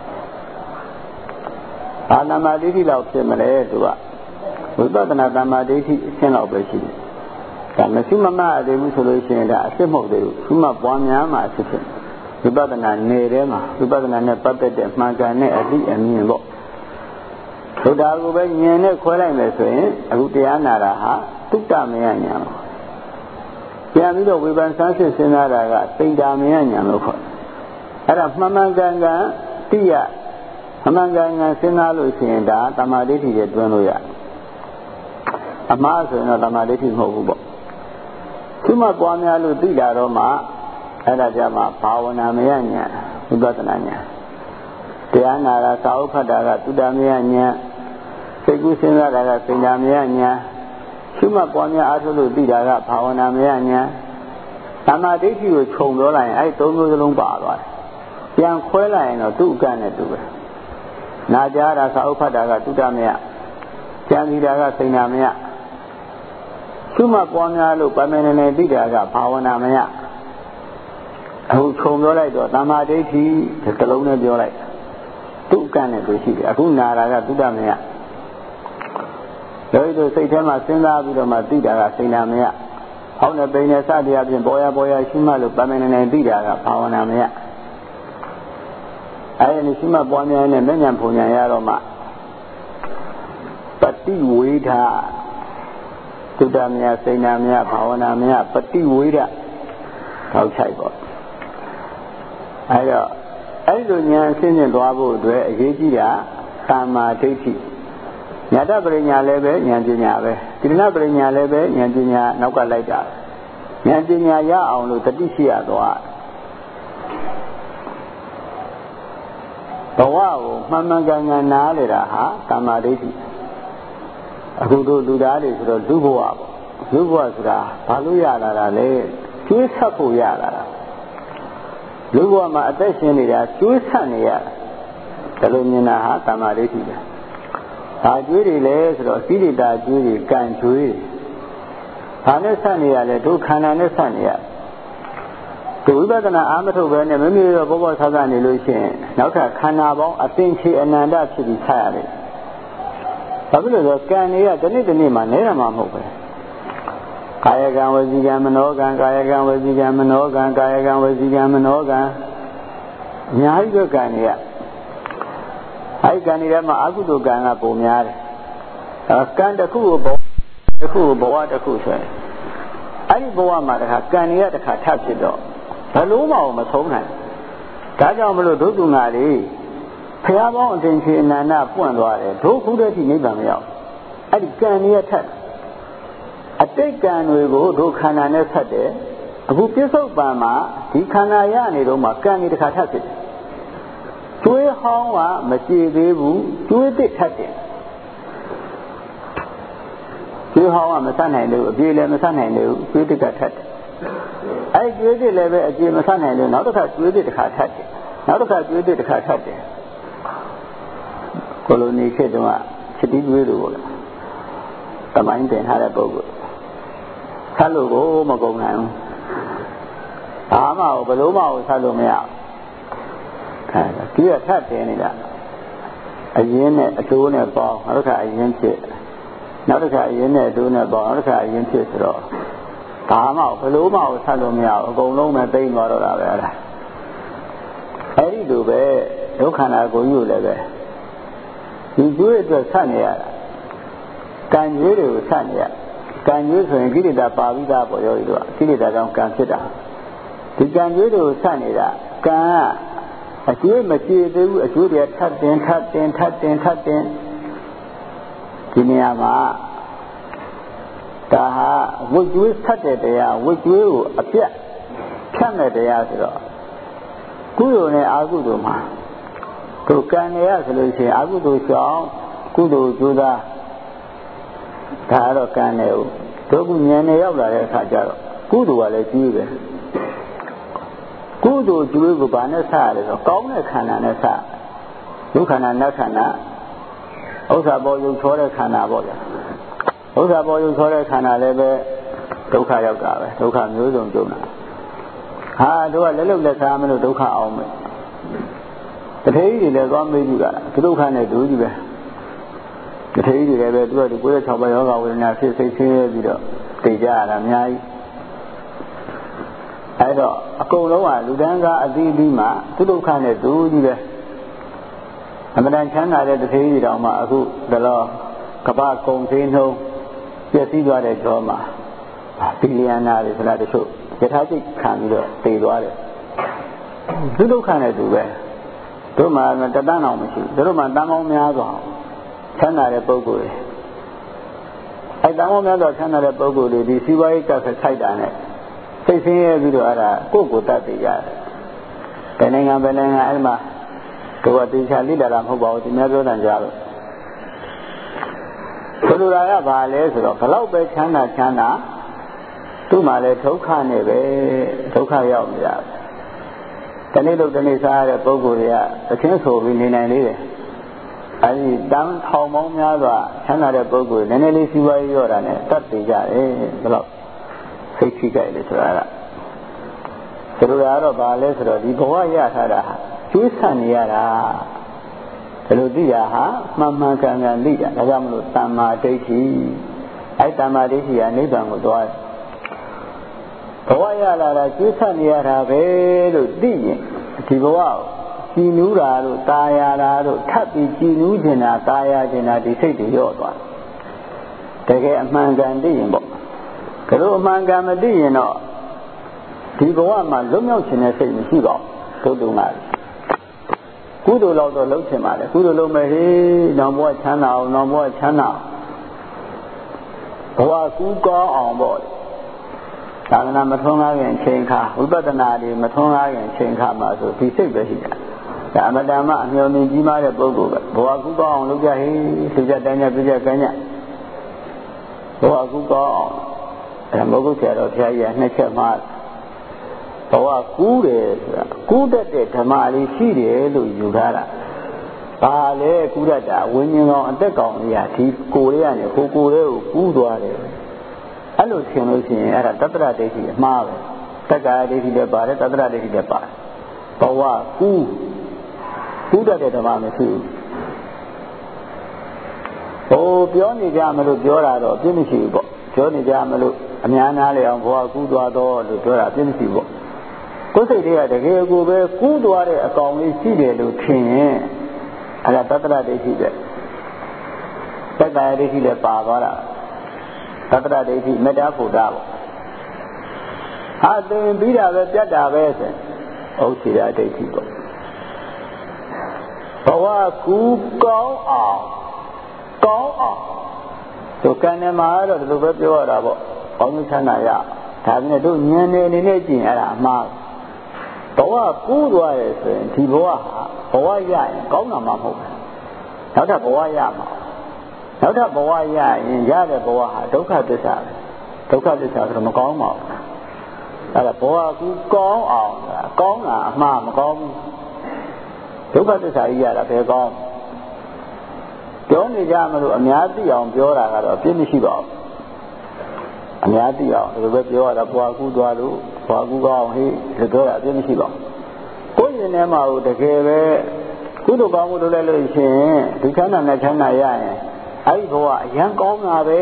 အာတမ္မာဒိဋ္ဌိလောက်ဖြစ်မလဲသူကဝိပဿနာတမ္မာဒိဋ္ဌိအရှင်းလောက်ပဲရှိတယ်ဒါမရှိမမအသေးဘူးဆိုလို့ရှိရင်ဒါအစစ်မဟုတ်သေးဘူးသူမှပွားများမှအစစ်ဖြစ်ဝိပဿနာနယ်ထဲမှာဝိပဿနာနဲ့ပတ်သက်တဲ့မှန်ကန်တဲ့အသည့်အမြင်ပေါ့ဘုရားကိုပဲဉာဏ်နဲ့ခွဲလိုက်မယ်ဆိုရင်အခုတရားနာတာဟာတုတ္တမယဉာဏ်ပေါ့ပြန်ပြီးတော့ဝိပဿနာဆန်းစစ်စဉ်းစားတာကသိတာမယဉာဏ်လို့ခေါ်အဲ့ဒါမှန်မှန်ကန်ကန်သိရမှန်မှန်ကန်ကန်စဉ်းစားလို့ရှိရင်ဒါတမာဒိဋ္ဌိရဲ့တွင်းလို့ရအမှားဆိုရင်တော့တမာဒိဋ္ဌိမဟုတ်ဘူးပေါ့သူမှပွားများလို့သိတာတော့မှအဲ့ဒါကြမှာဘာဝနာမယဉာဏ်ဝိပဿနာဉာဏ်တရားနာတာသာဝဖတ်တာကတုတ္တမယဉာဏ်စိတ်ကူးစဉ်းစားတာကစိဉ္ဇာမယဉာဏ်သူမှပွားများအားထုတ်လို့သိတာကဘာဝနာမယဉာဏ်သမာဓိဋ္ဌိကိုခြုံပြောလိုက်ရင်အဲ့သုံးမျိုးစလုံးပါသွားတယ်ပြန်ခွဲလိုက်ရင်တော့သူ့အကန့်နဲ့သူပဲနာကြားတာသာဝဖတ်တာကတုတ္တမယကြံစီတာကစိဉ္ဇာမယသူမှပွားများလို့ပမေနနေသိတာကဘာဝနာမယအခုခြုံပြောလိုက်တော့သမာဓိဋ္ဌိတစ်လုံးနဲ့ပြောလိုက်သူ့ကံနဲ့သူရှိတယ်အခုနာတာကသုတ္တမယတို့တို့စိတ်ထဲမှာစဉ်းစားပြီးတော့မှသိတာကစိဏမယဟောင်းတဲ့ပိန်နဲ့စသည်အပြင်ပေါ်ရပေါ်ရရှိမှလို့ပမနေနေသိတာကဘာဝနာမယအဲဒီရှိမှပွားများနဲ့မျက်ဉာဏ်ပုံဉာဏ်ရတော့မှပฏิဝေဒသုတ္တမယစိဏမယဘာဝနာမယပฏิဝေဒထောက်ချိုက်ပေါ့အဲတော့အဲ့လိုဉာဏ်အရှင်းရှင်းသွားဖို့အတွက်အရေးကြီးတာသမ္မာဒိဋ္ဌိညာတပရိညာလည်းပဲဉာဏ်ပညာပဲတိရဏပရိညာလည်းပဲဉာဏ်ပညာနောက်ကလိုက်တာဉာဏ်ပညာရအောင်လို့တတိရှိရသွားဘဝကိုမှန်မှန်ကန်ကန်နားလေတာဟာသမ္မာဒိဋ္ဌိအခုတို့လူသားတွေဆိုတော့လူဘဝပေါ့လူဘဝဆိုတာဘာလို့ရလာတာလဲကျွေးဆက်ဖို့ရလာတာလူဘဝမှာအသက်ရှင်နေတာကျွေးဆက်နေရဒါလိုမြင်တာဟာတမ္မာဒိဋ္ဌိပဲ။ဘာကျွေးတွေလဲဆိုတော့ကိလေသာကျွေးတွေကံကျွေး။ဘာနဲ့ဆက်နေရလဲဒုခန္ဓာနဲ့ဆက်နေရ။ဒီဝိပဿနာအာမထုတ်ပဲနဲ့မမေ့တော့ဘောဘောဆောက်ဆနေလို့ရှိရင်နောက်ထပ်ခန္ဓာပေါင်းအသင်္ချေအနန္တဖြစ်ပြီးဆက်ရတယ်။ဘာဖြစ်လို့လဲဆိုကံတွေကဒီနေ့ဒီနေ့မှနဲရမှာမဟုတ်ပဲ။ကာယကံဝစီကံမနောကံကာယကံဝစီကံမနောကံကာယကံဝစီကံမနောကံအများကြီးပဲကံတွေကအဲဒီကံတွေထဲမှာအကုသိုလ်ကံကပုံများတယ်အဲကံတစ်ခုကိုဘဝတစ်ခုကိုဘဝတစ်ခုဆိုရင်အဲဒီဘဝမှာတခါကံတွေကတခါထပ်ဖြစ်တော့ဘယ်လို့မှမဆုံးနိုင်ဒါကြောင့်မလို့ဒုက္ခငါလေးဘုရားပေါင်းအတင်ချေအနန္တပွင့်သွားတယ်ဒုက္ခတဲ့ထိနိဗ္ဗာန်မရောက်အဲဒီကံတွေကထပ်အတိတ်ကံတွေကိုဒုခန္ဓာနဲ့ဆက်တယ်အခုပြစ္ဆုတ်ပံမှာဒီခန္ဓာရနေတော့မှကံတွေတစ်ခါထပ်ဖြစ်တယ်ကျွေးဟောင်းကမကြည်သေးဘူးကျွေးသစ်ထပ်တယ်ကျွေးဟောင်းကမဆက်နိုင်လို့အပြေလည်းမဆက်နိုင်လို့ကျွေးသစ်ကထပ်တယ်အဲကျွေးသစ်လည်းပဲအပြေမဆက်နိုင်လို့နောက်တစ်ခါကျွေးသစ်တစ်ခါထပ်တယ်နောက်တစ်ခါကျွေးသစ်တစ်ခါထပ်တယ်ကိုလိုနီခေတ်တုန်းကချက်တီးကျွေးလို့ပေါ့လေတမိုင်းတင်ထားတဲ့ပုဂ္ဂိုလ်ဆက်လို့ကိုမကုန်နိုင်ဘူးဘာမှဘယ်လိုမှဆက်လို့မရဘူးအဲဒီကထပ်တင်နေတာအရင်နဲ့အတိုးနဲ့ပေါင်းနောက်တစ်ခါအရင်ဖြစ်နောက်တစ်ခါအရင်နဲ့အတိုးနဲ့ပေါင်းနောက်တစ်ခါအရင်ဖြစ်ဆိုတော့ဘာမှဘယ်လိုမှဆက်လို့မရဘူးအကုန်လုံးပဲသိမ့်သွားတော့တာပဲအဲ့ဒါအဲဒီလိုပဲဒုက္ခနာကိုကြီးကိုလည်းပဲဒီကျွေးအတွက်ဆက်နေရတာကံကျွေးတွေကိုဆက်နေရကံကျွေးဆိုရင်ကိလေသာပါပြီးသားပေါ်ရောဒီတော့ကိလေသာကြောင့်ကံဖြစ်တာဒီကံကျွေးတွေကိုဆက်နေတာကံကအကျွေးမကြည်သေးဘူးအကျွေးတွေထပ်တင်ထပ်တင်ထပ်တင်ထပ်တင်ဒီနေရာမှာဒါဟာဝိကျွေးဆက်တဲ့တရားဝိကျွေးကိုအပြတ်ဖြတ်မဲ့တရားဆိုတော့ကုသိုလ်နဲ့အကုသိုလ်မှာသူကံနေရဆိုလို့ရှိရင်အကုသိုလ်ရှောင်ကုသိုလ်ကျိုးသားဒါတော့ကံနေဦးတို့ကဉာဏ်နဲ့ရောက်လာတဲ့အခါကျတော့ကုသိုလ်ကလည်းကြီးပဲကုသိုလ်ကျွေးကိုဘာနဲ့စရလဲဆိုကောင်းတဲ့ခန္ဓာနဲ့စဒုက္ခနာနတ်ခန္ဓာဥစ္စာပေါ်ယုံချောတဲ့ခန္ဓာပေါ့ဗျာဥစ္စာပေါ်ယုံချောတဲ့ခန္ဓာလည်းပဲဒုက္ခရောက်တာပဲဒုက္ခမျိုးစုံကြုံတာဟာတို့ကလက်လုံလက်စားမလို့ဒုက္ခအောင်မယ်တထေးကြီးတွေလည်းသွားမေးကြည့်တာသူဒုက္ခနဲ့တူကြီးပဲတထေးကြီးတွေလည်းပဲသူကဒီကိုယ်ရဲ့၆ပါးယောဂဝေဒနာဖြစ်စိတ်ဆင်းရဲပြီးတော့သိကြရတာအများကြီးအဲ့တော့အကုန်လုံးကလူတန်းကားအသီးသီးမှာသူဒုက္ခနဲ့တူကြီးပဲအမှန်တန်ချမ်းသာတဲ့တထေးကြီးတောင်မှအခုဒါတော့ကပ္ပကုံသေးနှုံးပြည့်စည်သွားတဲ့ကြောမှာဘီလီယံနာတွေဆိုတာတချို့ယထာစိတ်ခံပြီးတော့တည်သွားတယ်သူဒုက္ခနဲ့တူပဲတို့မှတတန်းအောင်မရှိဘူးတို့မှတန်ပေါင်းများစွာချမ်းသာတဲ့ပုဂ္ဂိုလ်တွေအဲတန်ပေါင်းများစွာချမ်းသာတဲ့ပုဂ္ဂိုလ်တွေဒီစီးပွားရေးတက်ခိုက်တာနဲ့စိတ်ဆင်းရဲပြီးတော့အဲ့ဒါကိုယ့်ကိုယ်တတ်သိရတယ်။ဒီနိုင်ငံဘယ်နိုင်ငံအဲ့မှာတို့ကတေချာလိလာတာမဟုတ်ပါဘူးဒီများပြောတန်ကြလို့ဆိုလိုတာကဘာလဲဆိုတော့ဘလောက်ပဲချမ်းသာချမ်းသာသူ့မှာလည်းဒုက္ခနဲ့ပဲဒုက္ခရောက်နေတာတနေ့လို့တနေ့စားရတဲ့ပုဂ္ဂိုလ်တွေကသခင်ဆိုပြီးနေနိုင်သေးတယ်အဲဒီတန်းထောင်ပေါင်းများစွာချမ်းသာတဲ့ပုဂ္ဂိုလ်နည်းနည်းလေးစီးပွားရေးရောတာနဲ့တတ်သိကြတယ်ဘလောက်စိတ်ထိကြိုက်တယ်ဆိုတာကဆိုလိုတာကတော့ဘာလဲဆိုတော့ဒီဘဝရထားတာကျွေးဆန့်နေရတာဘယ်လိုသိရဟာမှန်မှန်ကန်ကန်သိတာဒါကြောင့်မလို့တမ္မာဒိဋ္ဌိအဲတမ္မာဒိဋ္ဌိကနိဗ္ဗာန်ကိုသွားတယ်ဘဝရလာတာကျွေးဆန့်နေရတာပဲလို့သိရင်ဒီဘဝကိုကြည်နူးတာတို့ตายရတာတို့ထပ်ပြီးကြည်နူးခြင်းတာตายရခြင်းတာဒီစိတ်တွေရော့သွားတယ်တကယ်အမှန်ကန်သိရင်ပေါ့ကဲလို့အမှန်ကန်မသိရင်တော့ဒီဘဝမှာလွတ်မြောက်ခြင်းတဲ့စိတ်မရှိပါဘူးတို့တုံးကကုသိုလ်တော့တော့လုံးချင်ပါလေကုသိုလ်လုံးမယ်ဟေးနောင်ဘဝချမ်းသာအောင်နောင်ဘဝချမ်းသာဘဝကူးကောင်းအောင်ပေါ့သာသနာမထွန်းကားခင်ချိန်ခါဝိပဿနာတွေမထွန်းကားခင်ချိန်ခါမှာဆိုဒီစိတ်ပဲရှိတာဒါအမတ္တမအမျှော်မြင်ကြီးမားတဲ့ပုဂ္ဂိုလ်ပဲဘဝကူးကောင်းအောင်လုပ်ကြဟေးသူကြတိုင်းကြပြကြကမ်းကြဘဝကူးကောင်းအောင်အဲမဟုတ်ဆရာတော်ဘုရားကြီးကနှစ်ချက်မှဘဝကူးတယ်ဆိုတာကူးတတ်တဲ့ဓမ္မလေးရှိတယ်လို့ယူထားတာဘာလဲကူးတတ်တာဝိညာဉ်ကောင်အသက်ကောင်ကြီးကဒီကိုယ်လေးကနေဟိုကိုယ်လေးကိုကူးသွားတယ်အဲ့လိုထင်လို့ရှိရင်အဲ့ဒါတတ္တရဒိဋ္ဌိအမှားပဲတက္ကာဒိဋ္ဌိလည်းပါတယ်တတ္တရဒိဋ္ဌိလည်းပါတယ်ဘဝကူးကူးတတ်တဲ့ဓမ္မမရှိဘူးဟိုပြောနေကြမလို့ပြောတာတော့ပြည့်မရှိဘူးပေါ့ပြောနေကြမလို့အများနာလေအောင်ဘဝကူးသွားတော့လို့ပြောတာပြည့်မရှိဘူးပေါ့ကိုယ်စိတ်တွေကတကယ်ကိုပဲကူးသွားတဲ့အကောင်လေးရှိတယ်လို့ထင်ရင်အဲ့ဒါတတ္တရဒိဋ္ဌိပဲတက္ကာဒိဋ္ဌိလည်းပါသွားတာသတ္တရဒိဋ္ဌိမေတ္တာဖို့တာပေါ့ဟာသင်ပြီးတာပဲပြတ်တာပဲဆိုဥစ္စေယဒိဋ္ဌိပေါ့ဘဝကူကောင်းအောင်ကောင်းအောင်သူကံနေမှာတော့ဒီလိုပဲပြောရတာပေါ့ကောင်းချမ်းသာရဒါနဲ့တို့ဉာဏ်နဲ့အနေနဲ့ကြည့်အဲ့ဒါအမှားဘဝကူးသွားတယ်ဆိုရင်ဒီဘဝဟာဘဝရရင်ကောင်းတာမှမဟုတ်ဘူးနောက်ထပ်ဘဝရမှာနောက်ထပ်ဘဝရရင်ရတဲ့ဘဝဟာဒုက္ခသစ္စာဒုက္ခသစ္စာဆိုတော့မကောင်းပါဘူးအဲ့ဒါဘဝကူကောင်းအောင်ကောင်းတာအမှားမကောင်းဘူးဒုက္ခသစ္စာကြီးရတာဘယ်ကောင်းပြောနေကြမလို့အများသိအောင်ပြောတာကတော့ပြည့်မရှိပါဘူးအများသိအောင်ဒီလိုပဲပြောရတာဘဝကူသွားလို့ဘဝကူကောင်းဟေးဒီပြောတာပြည့်မရှိပါဘူးကိုယ်ရင်ထဲမှာဟိုတကယ်ပဲကုသိုလ်ကောင်းမှုလုပ်လိုက်လို့ရှိရင်ဒီချမ်းသာနဲ့ချမ်းသာရရင်အဲ့ဒီဘဝအရန်ကောင်းတာပဲ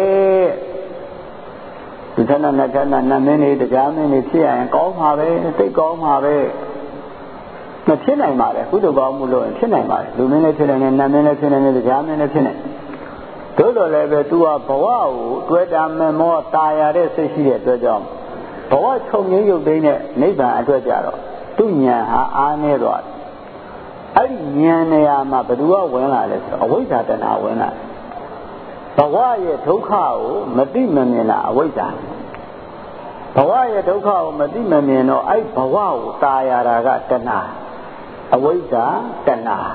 ဒီသဏ္ဍာန်နဲ့သဏ္ဍာန်နတ်မင်းတွေတရားမင်းတွေဖြစ်ရရင်ကောင်းမှာပဲသိကောင်းမှာပဲမဖြစ်နိုင်ပါလေကုသိုလ်ကောင်းမှုလို့ဖြစ်နိုင်ပါလေလူမင်းလည်းဖြစ်နိုင်တယ်နတ်မင်းလည်းဖြစ်နိုင်တယ်တရားမင်းလည်းဖြစ်နိုင်သို့တော်လည်းပဲ तू ဟာဘဝကိုတွဲတာမမောตายရတဲ့စိတ်ရှိတဲ့အတွက်ကြောင့်ဘဝချုပ်ငြိမ်းရုပ်သိမ်းတဲ့နိဗ္ဗာန်အတွက်ကြတော့သူဉာဏ်ဟာအားနည်းသွားတယ်အဲ့ဒီဉာဏ်နေရာမှာဘယ်သူကဝင်လာလဲဆိုတော့အဝိဇ္ဇာတဏှာဝင်လာတယ်ဘဝရဲ့ဒုက္ခကိုမသိမမြင်တာအဝိဇ္ဇာဘဝရဲ့ဒုက္ခကိုမသိမမြင်တော့အဲ့ဘဝကိုตายရတာကတဏှာအဝိဇ္ဇာတဏှာ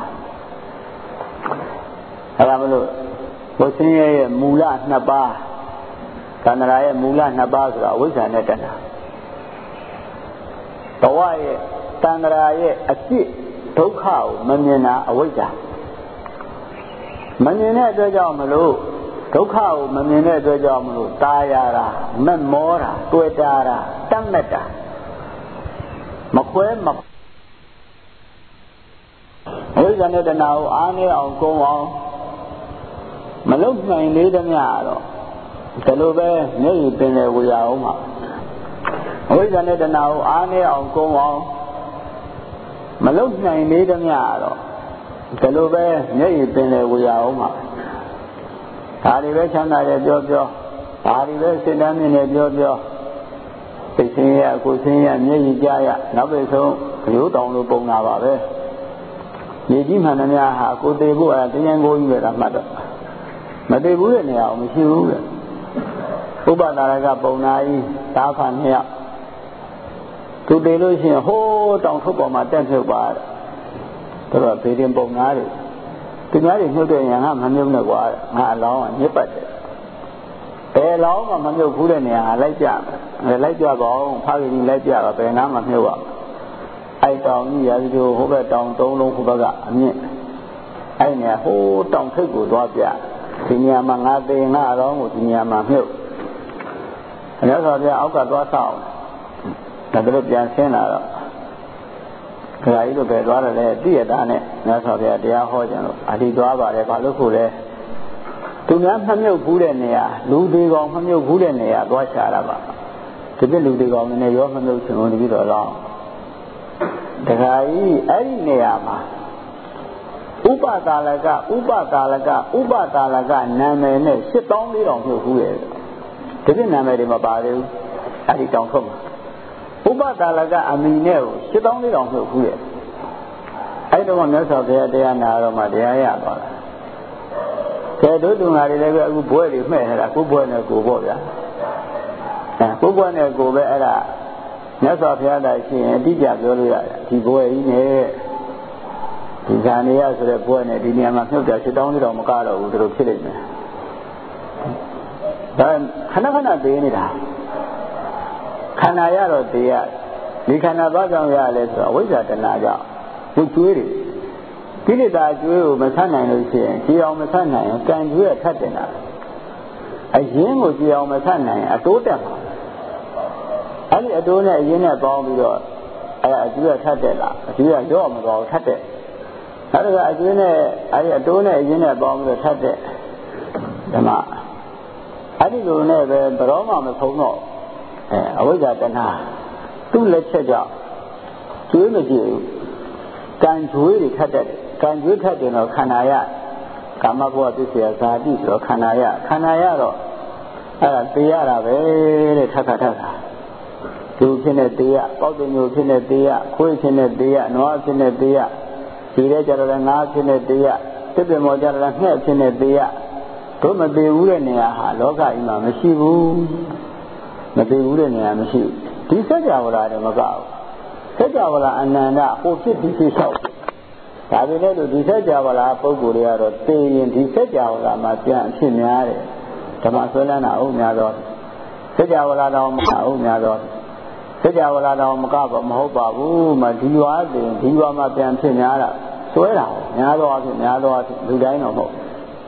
အဲ့ဒါမလို့ဘုရားရဲ့မူလနှစ်ပါးသန္တရာရဲ့မူလနှစ်ပါးဆိုတာအဝိဇ္ဇာနဲ့တဏှာဘဝရဲ့သန္တရာရဲ့အကျင့်ဒုက္ခကိုမမြင်တာအဝိဇ္ဇာမမြင်တဲ့အတွက်ကြောင့်မလို့ဒုက္ခကိုမမြင်တဲ့အတွက်ကြောင့်မလို့ตายရတာမက်မောတာတွေ့တာတာတတ်မဲ့တာမခွဲမဝိဇ္ဇာနဲ့တဏှာကိုအားနည်းအောင်ကုန်းအောင်မလုံနိုင်သေးသမျှတော့ဒီလိုပဲမျက်ရည်ပင်လေဝေရအောင်မှာအဝိဇ္ဇာနဲ့တဏှာကိုအားနည်းအောင်ကုန်းအောင်မလုံနိုင်သေးသမျှတော့ဒီလိုပဲမျက်ရည်ပင်လေဝေရအောင်မှာဒါတွေပဲချမ်းသာတယ်ပြောပြောဒါတွေပဲစိတ်တမ်းမြင်တယ်ပြောပြောစိတ်ဆင်းရဲကိုယ်ဆင်းရဲမျက်ရည်ကြရနောက်ပိတ်ဆုံးရိုးတောင်လိုပုံနာပါပဲမြေကြီးမှန်သမျှဟာကိုယ်သေးဖို့အဲတရားကိုကြီးပဲလားမှတ်တော့မသေးဘူးတဲ့နေရာအောင်မရှိဘူးတဲ့ဥပဒါရကပုံနာကြီးဓာဖန်နှစ်ယောက်သူတည်လို့ရှိရင်ဟိုးတောင်ထုတ်ပေါ်မှာတက်ဖြုတ်ပါတဲ့သူတို့ဘေးတင်ပုံနာတွေသူများတွေနှုတ်တဲ့ညာကမမြုပ်နဲ့ကွာငါအလောင်းကညစ်ပတ်တယ်ဘယ်လောင်းမှမမြုပ်ဘူးတဲ့နေရာကလိုက်ကြမယ်လိုက်ကြပါအောင်ဖားကြီးလိုက်ကြတော့ဘယ်နာမှမြုပ်ရအဲ့တောင်ကြီးရာဇိုဟိုဘက်တောင်သုံးလုံးဟိုဘက်ကအမြင့်အဲ့နေဟိုးတောင်ထိပ်ကိုသွားပြဒီနေရာမှာငါသေးငါအလောင်းကိုဒီနေရာမှာမြုပ်အများစွာပြအောက်ကသွားဆောင်ဒါတို့ပြန်ဆင်းလာတော့ခရာကြီးတို့ပဲသွားတယ်လေတိရတာနဲ့မြတ်စွာဘုရားတရားဟောကြလို့အဒီသွားပါတယ်ဘာလို့ခို့လဲသူများမမြုပ်ဘူးတဲ့နေရာလူသေးကောင်မမြုပ်ဘူးတဲ့နေရာသွားရှာတာပါဒီပြလူသေးကောင်နဲ့ရောမမြုပ်ချင်ဘူးတပည့်တော်တော့တခါကြီးအဲ့ဒီနေရာမှာဥပဒါလကဥပဒါလကဥပဒါလကနာမည်နဲ့ရှစ်သောင်းလေးတောင်မြုပ်ဘူးရဲ့ဒီပြနာမည်တွေမပါသေးဘူးအဲ့ဒီတောင်ထုတ်မှာဥပဒါလကအမိနဲ့ကိုရှစ်သောင်းလေးတောင်မြုပ်ဘူးရဲ့အဲ့တော့မြတ်စွာဘုရားတရားနာတော့မှတရားရသွားတာကဲတို့တူငါတွေလည်းပဲအခုဘွဲတွေမှဲ့နေတာကိုဘွဲနဲ့ကိုပေါ့ဗျာအဲကိုဘွဲနဲ့ကိုပဲအဲ့ဒါမြတ်စွာဘုရားတိုင်ရှိရင်အတိအကျပြောလို့ရတယ်ဒီဘွဲကြီးနဲ့ဒီဇာနေရဆိုတဲ့ဘွဲနဲ့ဒီနေရာမှာမြုပ်တာရှစ်သောင်းလေးတောင်မကတော့ဘူးတို့ဖြစ်နေတယ်ဒါခဏခဏသေးနေတာခန္ဓာရတော့တရားဒီခန္ဓာဘာကြောင့်ရလဲဆိုတော့အဝိဇ္ဇာတဏှာကြောင့်ဝိကျွေးတွေကိလေသာကျွေးကိုမဆန့်နိုင်လို့ရှိရင်ကြည်အောင်မဆန့်နိုင်ရင်ကံကျွေးရထပ်တင်တာအရင်ကိုကြည်အောင်မဆန့်နိုင်ရင်အတိုးတက်မှာအဲ့ဒီအတိုးနဲ့အရင်နဲ့ပေါင်းပြီးတော့အဲ့ဒါအကျွေးရထပ်တက်လာအကျွေးရရော့မသွားဘူးထပ်တက်နောက်တစ်ခါအကျွေးနဲ့အဲ့ဒီအတိုးနဲ့အရင်နဲ့ပေါင်းပြီးတော့ထပ်တက်ဓမ္မအဲ့ဒီလိုနဲ့ပဲဘရောမှမဆုံးတော့အဲအဝိဇ္ဇာတဏှာသူ့လက်ချက်ကြောင့်ကျွေးမကြည့်ဘူးကံကျွေးတွေထပ်တယ်ကံကျွေးထပ်တယ်တော့ခန္ဓာရကာမဘဝပစ္စယဇာတိဆိုတော့ခန္ဓာရခန္ဓာရတော့အဲ့ဒါသိရတာပဲတဲ့ထပ်ထပ်ထပ်တာသူဖြစ်နေသိရပေါက်တင်မျိုးဖြစ်နေသိရခွေးဖြစ်နေသိရနွားဖြစ်နေသိရဒီတဲ့ကြတော့ငါးဖြစ်နေသိရတစ်ပင်မောကြတော့ငှက်ဖြစ်နေသိရတို့မသိဘူးတဲ့နေရာဟာလောကကြီးမှာမရှိဘူးမသိဘူးတဲ့နေရာမရှိဘူးဒီစัจ java လာတယ်မကောက်စัจ java လာအနန္တဟိုဖြစ်ပြီးဖြစ်လျှောက်ဒါပေမဲ့လို့ဒီစัจ java လာပုံကိုယ်တွေကတော့သိရင်ဒီစัจ java လာမှာပြန်အဖြစ်များတယ်ဓမ္မဆွဲလန်းတာဟုတ်များတော့စัจ java လာတော့မဟုတ်များတော့စัจ java လာတော့မကပါမဟုတ်ပါဘူးမဒီရွာတင်ဒီရွာမှာပြန်ဖြစ်များတာဆွဲတာများတော့အဖြစ်များတော့လူတိုင်းတော့မဟုတ်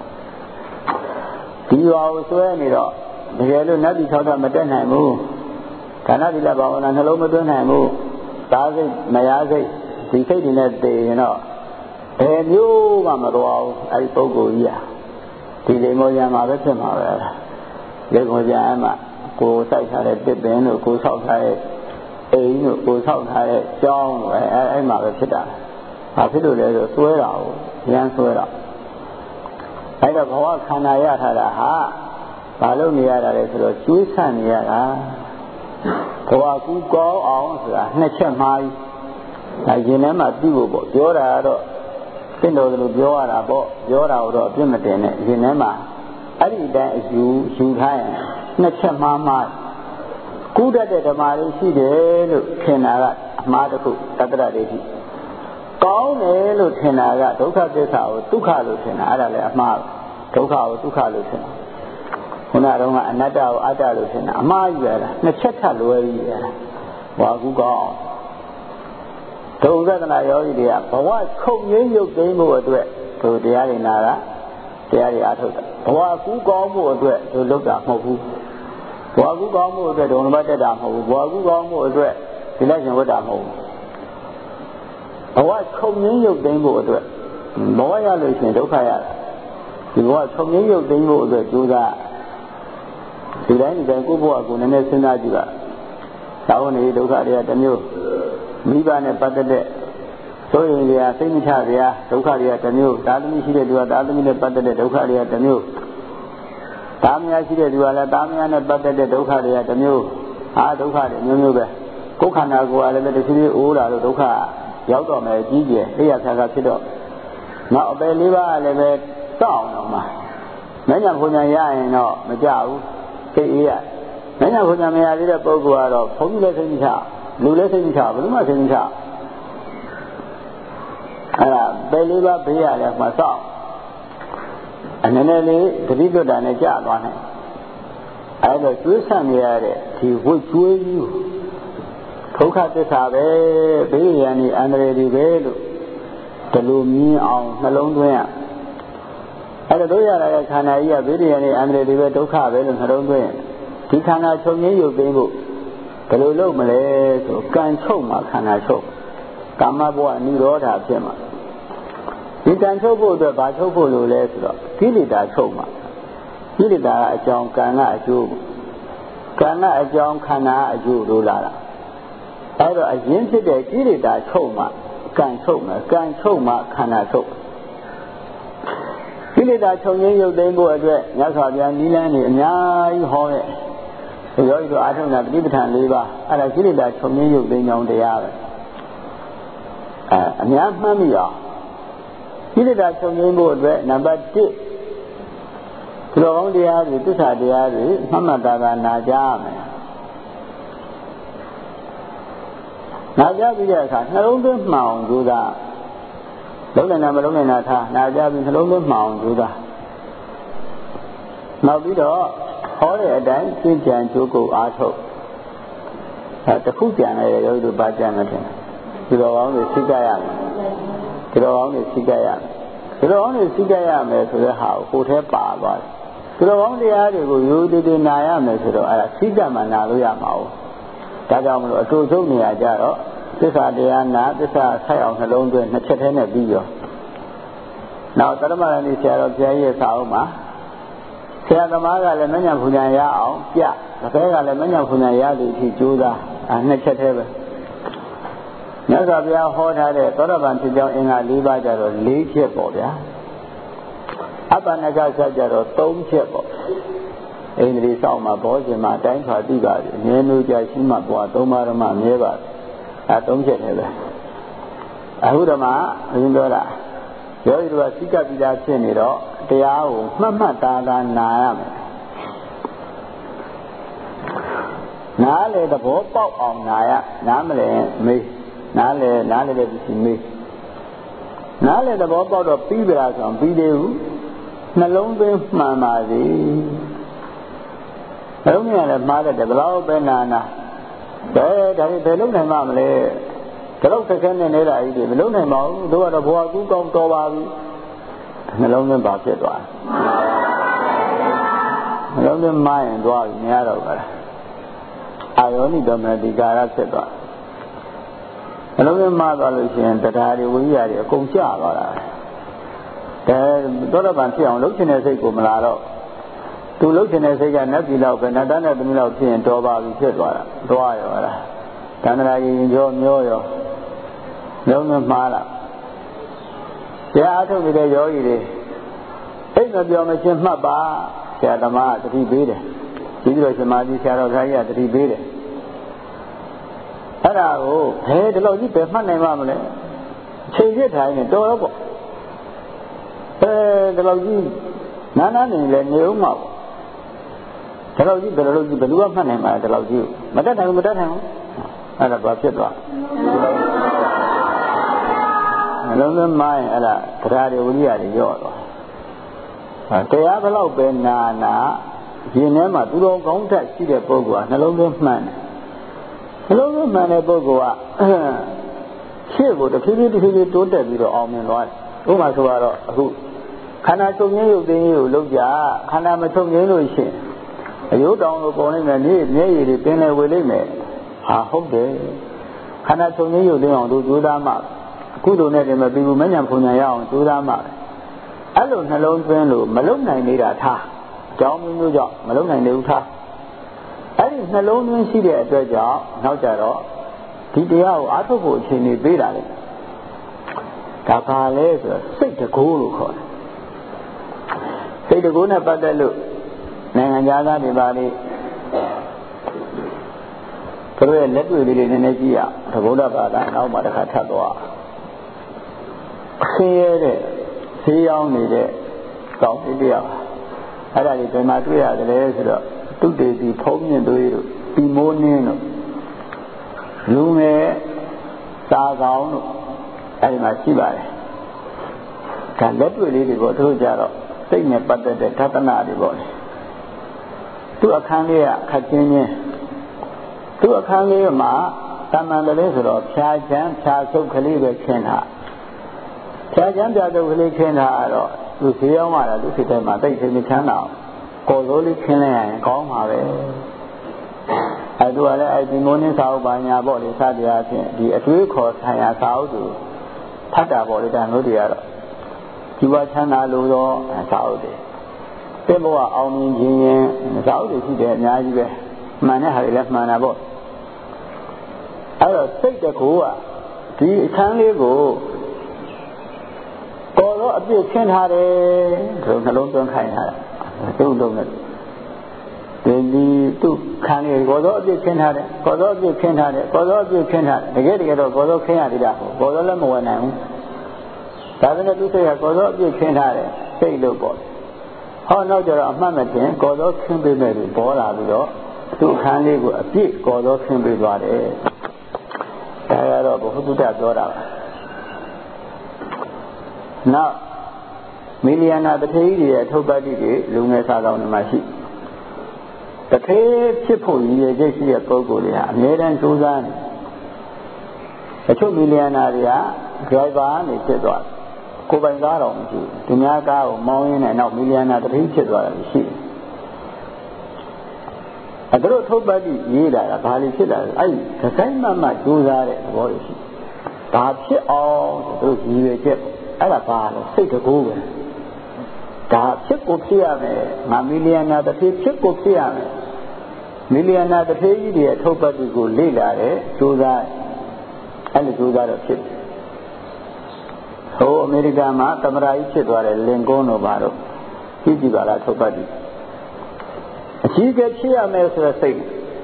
ဒီရွာကိုဆွဲနေတော့တကယ်လို့နတ်ပြည်၆ဌာမတက်နိုင်ဘူးခန္ဓာတိလဘာဝနာနှလုံးမသွင်းနိုင်ဘူးသာစိတ်မယားစိတ်ဒီစိတ်တွေနဲ့တည်ရင်တော့ဘယ်မျိုးမှမတော်ဘူးအဲဒီပုဂ္ဂိုလ်ကြီးอ่ะဒီလေမောရံမှာပဲဖြစ်မှာပဲလေမောရံမှာကိုယ်စိုက်ထားတဲ့တစ်ပင်တို့ကိုယ်ဆောက်ထားတဲ့အိမ်တို့ကိုယ်ဆောက်ထားတဲ့ကျောင်းတို့အဲအဲ့မှာပဲဖြစ်တာဘာဖြစ်လို့လဲဆိုဆွဲတာကိုရမ်းဆွဲတာအဲ့တော့ဘဝခန္ဓာရထားတာဟာဘာလို့နေရတာလဲဆိုတော့ကျွေးဆန့်နေရတာဘဝကူကောင်းအောင်ဆိုတာနှစ်ချက်မှားဒါရင်ထဲမှာပြုဖို့ပေါ့ပြောတာကတော့သင်တော်သလိုပြောရတာပေါ့ပြောတာတော့အပြစ်မတင်နဲ့ရင်ထဲမှာအဲ့ဒီတိုင်းအယူယူထားရင်နှစ်ချက်မှားမှားကုတတ်တဲ့ဓမ္မလေးရှိတယ်လို့ထင်တာကအမှားတစ်ခုတတ္တရဒိဋ္ဌိကောင်းတယ်လို့ထင်တာကဒုက္ခသစ္စာကိုဒုက္ခလို့ထင်တာအဲ့ဒါလည်းအမှားဒုက္ခကိုဒုက္ခလို့ထင်တာခုနကတော့ကအနတ္တကိုအတ္တလို့ထင်တာအမှားကြီးရတာနှစ်ချက်ထပ်လွဲကြီးရတာဟောကူကောင်းဒုသဒ္ဒနာယောဂီတွေကဘဝခုံငင်းရုပ်သိမ်းဖို့အတွက်သူတရားတွေနာတာတရားတွေအားထုတ်တာဘဝကူးကောင်းမှုအတွက်တို့လုပ်တာမဟုတ်ဘူးဘဝကူးကောင်းမှုအတွက်ဒုံနမတက်တာမဟုတ်ဘူးဘဝကူးကောင်းမှုအတွက်ဒီလက်ရှင်ဝတ်တာမဟုတ်ဘူးဘဝချုပ်ငင်းရုပ်သိမ်းဖို့အတွက်ဘဝရလို့ရှိရင်ဒုက္ခရတာဒီဘဝချုပ်ငင်းရုပ်သိမ်းဖို့အတွက်ကြိုးစားဒီတိုင်းဒီတိုင်းကိုယ့်ဘဝကိုနည်းနည်းစဉ်းစားကြည့်ပါသာဝနေဒုက္ခတွေကတစ်မျိုးမိဘနဲ့ပတ်သက်တဲ့ဆိုရင်ကြစိတ်မချကြဒုက္ခတွေကတစ်မျိုးသာသမီရှိတဲ့သူကသာသမီနဲ့ပတ်သက်တဲ့ဒုက္ခတွေကတစ်မျိုးသားမယားရှိတဲ့သူကလည်းသားမယားနဲ့ပတ်သက်တဲ့ဒုက္ခတွေကတစ်မျိုးအာဒုက္ခတွေမျိုးမျိုးပဲကိုယ်ခန္ဓာကိုယ်ကလည်းတစ်ဖြည်းဖြည်းအိုးလာလို့ဒုက္ခရောက်တော့မယ်ကြီးကျယ်အိယာဆာကဖြစ်တော့နောက်အပယ်လေးပါးကလည်းပဲစောင့်အောင်မှာမညာဘုံညာရရင်တော့မကြဘူးသိအေးရမညာဘုံညာမရသေးတဲ့ပုဂ္ဂိုလ်ကတော့ဘုံကြီးလည်းသိမချလူလည်းသိမချဘယ်သူမှသိမချအဲ့ဒါပယ်လေးပါးဘေးရတယ်မှာစောင့်အနေနဲ့လေးတတိလွတ်တာနဲ့ကြာသွားနိုင်အဲ့တော့ကျွေးဆန့်ရတဲ့ဒီဝတ်ကျွေးကြီးဒုက္ခသစ္စာပဲဘေးရန်ဒီအန္တရာယ်တွေပဲလို့ဒီလိုမြင်အောင်နှလုံးသွင်းရအဲ့ဒါတို့ရတဲ့ခန္ဓာကြီးကဘေးရန်ဒီအန္တရာယ်တွေပဲဒုက္ခပဲလို့နှလုံးသွင်းဒီခန္ဓာချုပ်ငြိမ်းရုပ်သိမ်းဖို့ဘယ်လိုလုပ်မလဲဆိုကံချုပ်မှာခန္ဓာချုပ်ကာမဘဝនិရောဓဖြစ်မှာဒီကံချုပ်ဖို့အတွက်ဘာချုပ်ဖို့လို့လဲဆိုတော့ကိလေသာချုပ်မှာကိလေသာကအကြောင်းကံကအကျိုးကံကအကြောင်းခန္ဓာအကျိုးလို့လာတာအဲ့တော့အရင်ဖြစ်တဲ့ကိလေသာချုပ်မှာကံချုပ်မှာကံချုပ်မှာခန္ဓာချုပ်ကိလေသာချုပ်ရင်းရုပ်သိမ်းဖို့အတွက်ညစွာပြန်နိလန်းနေအများကြီးဟောတဲ့ယောဂီတို့အာထုံနာပฏิပဋ္ဌာန်၄ပါးအဲ့ဒါကိလေသာချုပ်ရင်းရုပ်သိမ်းကြောင်းတရားပဲအဲအများမှတ်မိအောင်ကိလေသာချုပ်ငြိမ်းဖို့အတွက်နံပါတ်တစ်ဒီလိုကောင်းတရားတွေသစ္စာတရားတွေမှတ်မှတ်သားသားနာကြားရမယ်နာကြားပြီးတဲ့အခါနှလုံးသွင်းမှောင်ကြိုးစားလုံးနိုင်တာမလုံးနိုင်တာထားနာကြားပြီးနှလုံးသွင်းမှောင်ကြိုးစားနောက်ပြီးတော့ဟောတဲ့အတိုင်းသင်ကြံကြိုးကိုအားထုတ်အဲတစ်ခုကြံရတဲ့ယောဂီတို့ပါကြံတယ်ဒီလိုကောင်းတွေသိကြရမယ်ဒီလိုကောင်းတွေသိကြရမယ်ဒီလိုကောင်းတွေသိကြရမယ်ဆိုတဲ့ဟာကိုကိုယ်ထဲပါသွားတယ်ဒီလိုကောင်းတရားတွေကိုရိုးတည်တည်နာရမယ်ဆိုတော့အဲ့ဒါသိကြမှနာလို့ရမှာ哦ဒါကြောင့်မလို့အတူဆုံးနေရာကြတော့သစ္စာတရားနာသစ္စာဆိုင်အောင်နှလုံးသွင်းနှစ်ချက်ထဲနဲ့ပြီးရောနောက်သရမရဏီဆရာတော်ဘုရားရဲ့စာအုပ်မှာဆရာသမားကလည်းမဉ္ဇဉ်ဘုညာရအောင်ပြတစ်ခဲကလည်းမဉ္ဇဉ်ဘုညာရသည့်အထိကြိုးစားအဲနှစ်ချက်ထဲပဲမြတ်စွာဘုရားဟောထားတဲ့သောတာပန်ဖြစ်ကြောင်းအင်္ဂါ၄ပါးကြတော့၄ချက်ပေါ့ဗျာအပ္ပနကဆက်ကြတော့၃ချက်ပေါ့အိန္ဒြေဆောင်မှာဘောဇင်မှာတိုင်းထွာသိပါပြီအမြဲလို့ကြာရှိမှဘွာသုံးပါးဓမ္မမြဲပါအဲ၃ချက်နဲ့ပဲအခုဓမ္မအရင်ပြောတာယောဂီတို့ကစိတ်ကပ်ပြီးသားဖြစ်နေတော့တရားကိုမှတ်မှတ်သားသားနာရမယ်နားလေသဘောပေါက်အောင်နာရနားမလဲမေးနားလေနားလေတဲ့ပစ္စည်းမေးနားလေသဘောပေါက်တော့ပြီးပြီလားဆိုတော့ပြီးသေးဘူးနှလုံးသွင်းမှန်ပါစေနှလုံးသွင်းရတယ်မှားတယ်ဘယ်တော့ပဲနာနာဘယ်ဒါဘယ်လုံးနိုင်မှမလဲဒါတော့တစ်ခဲနဲ့နေတာကြီးတွေမလုံးနိုင်ပါဘူးတို့ကတော့ဘဝကူးကောင်းတော်ပါပြီနှလုံးသွင်းပါဖြစ်သွားနှလုံးသွင်းမှရင်သွားပြီမရတော့ဘူးအာယောနိဓမ္မတိကာရဖြစ်သွားနှလုံးသွင်းမှသွားလို့ရှိရင်တရားတွေဝိရိယတွေအကုန်ကျသွားတာဒါသောတာပန်ဖြစ်အောင်လုပ်ချင်တဲ့စိတ်ကိုမလာတော့သူလုပ်ချင်တဲ့စိတ်ကနတ်ပြည်လောက်ပဲနတ်သားနဲ့သမီးလောက်ဖြစ်ရင်တော်ပါပြီဖြစ်သွားတာသွားရောလားတဏှာရင်ရောမျောရောလုံးဝမှားလားတရားအထုတ်နေတဲ့ယောဂီတွေအိတ်မပြောမချင်းမှတ်ပါဆရာသမားတတိပေးတယ်ဒီလိုရှင်မာကြီးဆရာတော်ခါကြီးကတတိပေးတယ်အဲ့ဒါကိုဘယ်ဒီလိုကြီးပဲမှတ်နိုင်မှာမလဲချိန်ပြထိုင်နေတော်တော့ပေါ့အဲဒီလိုကြီးနားနားနေလဲနေဦးမှာပေါ့ဒီလိုကြီးဘယ်လိုကြီးဘယ်လိုမှတ်နိုင်မှာဒီလိုကြီးမတတ်နိုင်ဘူးမတတ်နိုင်ဘူးအဲ့ဒါဘာဖြစ်သွားနှလုံးသွင်းမှရင်အဲ့ဒါတရားတွေဝိရိယတွေရော့သွားတရားဘလောက်ပဲနာနာရင်ထဲမှာသူတော်ကောင်းတတ်ရှိတဲ့ပုဂ္ဂိုလ်ကနှလုံးသွင်းမှန်တယ်နှလုံးသွင်းမှန်တဲ့ပုဂ္ဂိုလ်ကရှေ့ကိုတစ်ဖြည်းဖြည်းတစ်ဖြည်းဖြည်းတိုးတက်ပြီးတော့အောင်မြင်သွားတယ်ဥပမာဆိုတော့အခုခန္ဓာချုပ်ငင်းရုပ်သိမ်းကိုလုပ်ကြခန္ဓာမချုပ်ငင်းလို့ရှိရင်အယုတ်တောင်ကိုပေါ်နေမယ်နေ့မျက်ရည်တွေပင်လယ်ဝေလိမ့်မယ်ဟာဟုတ်တယ်ခန္ဓာချုပ်ငင်းရုပ်သိမ်းအောင်တို့ကြိုးစားမှကုသိုလ်နဲ့တည်းမပြီးဘူးမဉ္ဇဉ်ဖုန်ဉဏ်ရအောင်ကြိုးစားမှအဲ့လိုနှလုံးသွင်းလို့မလုံနိုင်နေတာထားအကြောင်းမျိုးမျိုးကြောင့်မလုံနိုင်နေဘူးထားအဲ့ဒီနှလုံးသွင်းရှိတဲ့အတွက်ကြောင့်နောက်ကြတော့ဒီတရားကိုအားထုတ်ဖို့အချိန်ကြီးပေးတာလေဒါပါလဲဆိုတော့စိတ်တကိုးလို့ခေါ်တယ်စိတ်တကိုးနဲ့ပတ်သက်လို့နိုင်ငံသားတွေပါလေသူတို့ရဲ့လက်တွေ့လေးတွေနည်းနည်းကြည့်ရသဗုဒ္ဓဘာသာနောက်မှတစ်ခါထပ်သွားဆင်းရဲတဲ့ဈေးရောက်နေတဲ့ကောင်းတဲ့တရားအဲ့ဒါကြီးဘယ်မှာတွေ့ရတယ်လဲဆိုတော့တုတေစီဖုံးမြင့်သွေးတို့ဒီမိုးနှင်းတို့လူငယ်စာကောင်းတို့အဲ့ဒီမှာရှိပါတယ်ဒါလက်တွေ့လေးတွေပေါ့သူတို့ကြတော့စိတ်နဲ့ပတ်သက်တဲ့ဓာတနာတွေပေါ့လေသူ့အခန်းလေးကခက်ချင်းချင်းသူ့အခန်းလေးမှာတမန်တလေးဆိုတော့ဖြာချမ်းဖြာဆုပ်ကလေးပဲခင်းတာဖြာချမ်းဖြာဆုပ်ကလေးခင်းတာတော့သူဈေးရောက်လာသူစိတ်ထဲမှာတိတ်ဆိတ်ချမ်းသာကိုယ်စိုးလေးခင်းလိုက်ရရင်ကောင်းပါပဲအဲသူကလည်းအဲဒီမိုးနှင်းစာအုပ်ပါညာပေါ့လေစတရားဖြင့်ဒီအတွေးခေါ်ဆိုင်ရာစာအုပ်သူဖတ်တာပေါ့လေဒါမျိုးတွေကတော့ဒီဘချမ်းသာလို့တော့စာအုပ်တွေသင်္ဘောအောင်မြင်ခြင်းရင်စာအုပ်တွေရှိတယ်အများကြီးပဲမှန်တဲ့ဟာတွေလည်းမှန်တာပေါ့အဲ့တော့စိတ်တကူကဒီအခန်းလေးကိုကိုယ်တော့အပြည့်ခင်းထားတယ်ဆိုနှလုံးသွင်းခိုင်းထားတာသူ့လုံးနဲ့ဒီဒီသူ့ခန်းလေးကိုယ်တော့အပြည့်ခင်းထားတယ်ကိုယ်တော့အပြည့်ခင်းထားတယ်ကိုယ်တော့အပြည့်ခင်းထားတယ်တကယ်တကယ်တော့ကိုယ်တော့ခင်းရသေးတာကိုယ်တော့လည်းမဝင်နိုင်ဘူးဒါပေမဲ့သူစိတ်ကကိုယ်တော့အပြည့်ခင်းထားတယ်စိတ်လို့ပေါ့ဟောနောက်ကျတော့အမှတ်မတင်ကိုယ်တော့ခင်းပေးမဲ့ပြီးပေါ်လာပြီးတော့သူ့ခန်းလေးကိုအပြည့်ကိုယ်တော့ခင်းပေးသွားတယ်ဒါကတော့ဘုဟုတ္တပြောတာပါနောက်မီလီယနာတထေးကြီးရဲ့ထုတ်ပတ်တိတွေလူငယ်စာဆောင်တွေမှာရှိတထေးဖြစ်ဖို့ရည်ရွယ်ချက်ရှိတဲ့ပုဂ္ဂိုလ်တွေဟာအမြဲတမ်းကြိုးစားနေအချို့မီလီယနာတွေကဒရိုက်ဘာနေဖြစ်သွားတယ်ကိုယ်ပိုင်ကားတော်မရှိဘူးသူများကားကိုမောင်းရင်းနဲ့နောက်မီလီယနာတထေးဖြစ်သွားတယ်ရှိတယ်အဲဒါတို့ထုတ်ပတ်တိရေးတာကဘာလို့ဖြစ်လာလဲအဲ့ဒီဒဇိုင်းမမကြိုးစားတဲ့သဘောရှိဒါဖြစ်အောင်ဆိုသူရည်ရွယ်ချက်အဲ့ဒါပါလို့စိတ်တကူပဲဒါဖြစ်ကိုဖြစ်ရမယ်ငါမီလီယနာတစ်ထေးဖြစ်ကိုဖြစ်ရမယ်မီလီယနာတစ်ထေးကြီးတွေထုတ်ပတ်တိကိုလေ့လာတယ်ကြိုးစားအဲ့လိုကြိုးစားတော့ဖြစ်တယ်ဟိုအမေရိကန်မှာသမ္မတကြီးဖြစ်သွားတယ်လင်ကွန်းတို့ဘာတို့ကြည့်ကြည့်ပါလားထုတ်ပတ်တိအကြီးကဖြစ်ရမယ်ဆိုတဲ့စိတ်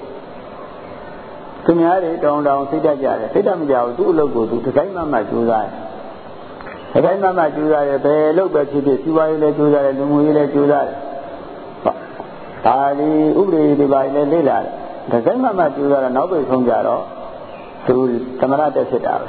သူများတွေတောင်းတောင်းစိတ်တတ်ကြတယ်စိတ်တတ်မကြဘူးသူ့အလုပ်ကိုသူတစ်တိုင်းမှမှကြိုးစားတယ်တစ်တိုင်းမှမှကြိုးစားတယ်ဘယ်အလုပ်ပဲဖြစ်ဖြစ်စီးပွားရေးလည်းကြိုးစားတယ်လူမှုရေးလည်းကြိုးစားတယ်ဒါဒီဥပဒေတွေပါလည်းလေ့လာတယ်တစ်တိုင်းမှမှကြိုးစားတော့နောက်ပိတ်ဆုံးကြတော့သူသမရတက်ဖြစ်တာပဲ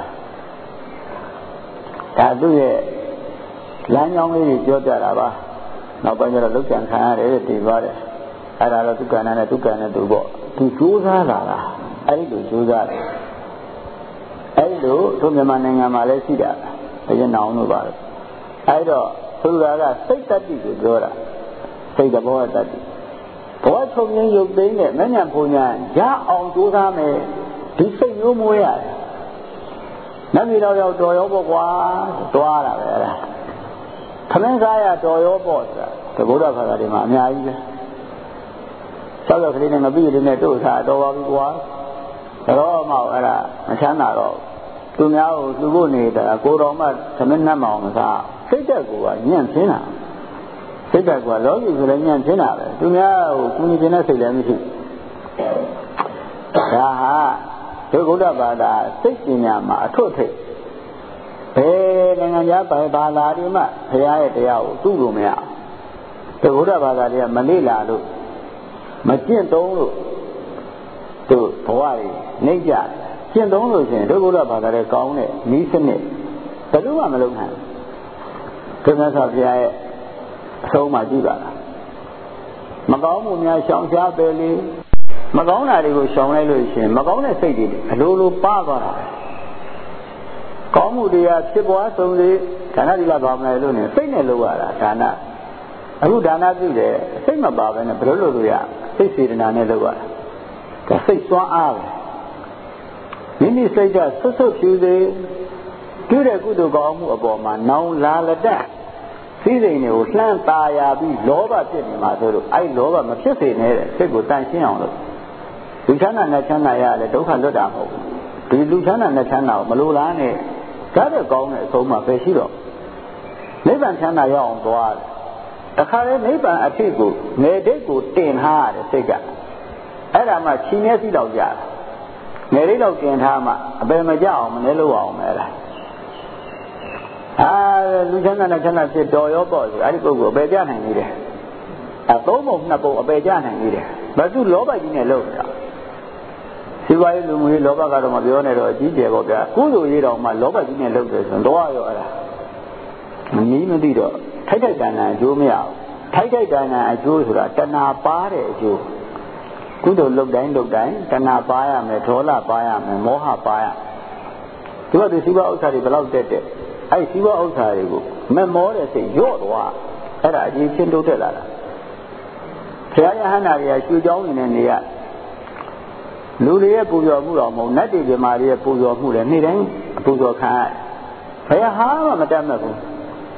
ဒါသူ့ရဲ့လမ်းကြောင်းလေးတွေပြောပြတာပါနောက်ပိုင်းကျတော့လုတ်ကြံခံရတယ်တည်သွားတယ်အဲ့ဒါတော့သူကဏ္ဍနဲ့သူကဏ္ဍနဲ့သူပေါ့သူကြိုးစားလာတာအဲ့ဒီလိုကြိုးစားတယ်အဲ့ဒီလိုသူမြန်မာနိုင်ငံမှာလည်းရှိတာတကယ်နောင်လို့ပါတော့အဲ့တော့သူကစိတ်တတ္တိကိုပြောတာစိတ်တဘောတတ္တိဘောချုပ်ရင်းရုပ်သိမ်းတဲ့မဉ္ဇဉ်ပူညာရအောင်ကြိုးစားမယ်ဒီစိတ်မျိုးမွေးရတယ်နတ်ပြည်တော်ရောက်တော်ရောပေါ့ကွာတွားတာပဲအဲ့ဒါခမင်းစားရတော်ရောပေါ့ဆိုတာသဘောတော်ခါတာဒီမှာအများကြီးပဲဆောက်ရကလေးနဲ့မပြီးတဲ့နဲ့တို့စားတော်ပါပြီကွာတော့မှအဲ့ဒါမချမ်းသာတော့သူများကိုသူဖို့နေတာကိုတော်မှသမင်းနှက်မအောင်မစားစိတ်ဓာတ်ကညံ့ပြင်းတာစိတ်ဓာတ်ကလောကီဆိုလည်းညံ့ပြင်းတာပဲသူများကိုကုညီခြင်းနဲ့စိတ်လည်းမရှိဒါဟာဒုက္ခဒဘာသာစိတ်ပညာမှာအထွတ်ထိပ်ဘယ်နိုင်ငံသားပဲဘာသာဒီမှဘုရားရဲ့တရားကိုသူ့လိုမရဒုက္ခဒဘာသာတွေကမလေ့လာလို့မကျင့်သုံးလို့သူဘဝတွေနှိမ့်ကြတယ်ကျင့်သုံးလို့ရှိရင်ဒုက္ခဒဘာသာတွေကောင်းတဲ့ဤစနစ်ဘယ်လိုမှမလုပ်နိုင်ဘူးဘုရားဆောဘုရားရဲ့အဆုံးမှကြည့်ပါလားမကောင်းမှုများရှောင်ရှားပဲလေမကောင်းတာတွေကိုရှောင်လိုက်လို့ရှိရင်မကောင်းတဲ့စိတ်တွေအလိုလိုပါသွားတာကောင်းမှုတရားဖြစ်ပွားဆုံးစေတဒါနသီလဘာဝနာလို့နေစိတ်နဲ့လုပ်ရတာဒါနအခုဒါနပြုတယ်စိတ်မပါဘဲနဲ့ဘယ်လိုလုပ်လို့ရစိတ်စေတနာနဲ့လုပ်ရတာဒါစိတ်စွမ်းအားပဲမိမိစိတ်ကဆွတ်ဆွတ်ဖြူစေပြုတဲ့ကုသိုလ်ကောင်းမှုအပေါ်မှာနောင်လာလက်တစည်းစိမ်တွေကိုလှမ်းตาရပြီးလောဘဖြစ်နေမှာဆိုလို့အဲ့လောဘမဖြစ်စေနဲ့တဲ့စိတ်ကိုတန်ရှင်းအောင်လုပ်လူချမ်းသာနဲ့ချမ်းသာရလဲဒုက္ခလွတ်တာမဟုတ်ဘူးဒီလူချမ်းသာနဲ့ချမ်းသာကိုမလိုလားနဲ့ဓာတ်တဲ့ကောင်းတဲ့အဆုံးမှာပဲရှိတော့နိဗ္ဗာန်ချမ်းသာရအောင်သွားတယ်တခါလေနိဗ္ဗာန်အဖြစ်ကိုငယ်တိတ်ကိုတင်ထားရတယ်စိတ်ကအဲ့ဒါမှခြေမျက်စိတော့ကြာငယ်လေးတော့တင်ထားမှအပယ်မကြအောင်မနေလို့အောင်မဲလားအာလူချမ်းသာနဲ့ချမ်းသာဖြစ်တော်ရောပေါ့ဆိုအဲ့ဒီပုဂ္ဂိုလ်အပယ်ကြနိုင်နေတယ်အဲသုံးပုံနှစ်ပုံအပယ်ကြနိုင်နေတယ်ဘာသူလောဘကြီးနဲ့လုပ်တာစီဝါရေးလူမှုရေးလောဘကတော့မပြောနဲ့တော့အကြီးကျယ်ပေါ့ဗျာကုသိုလ်ရေးတော်မှာလောဘကြီးနဲ့လုပ်တယ်ဆိုတော့ရောအဲ့ဒါမီးမသိတော့ထိုက်ထိုက်တန်တန်အကျိုးမရဘူးထိုက်ထိုက်တန်တန်အကျိုးဆိုတာတဏှာပါတဲ့အကျိုးကုသိုလ်လုပ်တိုင်းလုပ်တိုင်းတဏှာပါရမယ်ဒေါသပါရမယ်မောဟပါရဒီကဒီစီဝါဥစ္စာတွေဘယ်လောက်တက်တက်အဲ့စီဝါဥစ္စာတွေကိုမမောတဲ့စိတ်ညော့သွားအဲ့ဒါအကြီးချင်းတိုးတက်လာတာဘုရားယဟန္တာတွေကရွှေเจ้าနေတဲ့နေရလူတွေရဲ့ပူဇော်မှုတော်မဟုတ်နတ်တွေပြမာတွေရဲ့ပူဇော်မှုလည်းနေ့တိုင်းအပူဇော်ခံရဘယ်ဟာမှမတတ်မဲ့ဘူး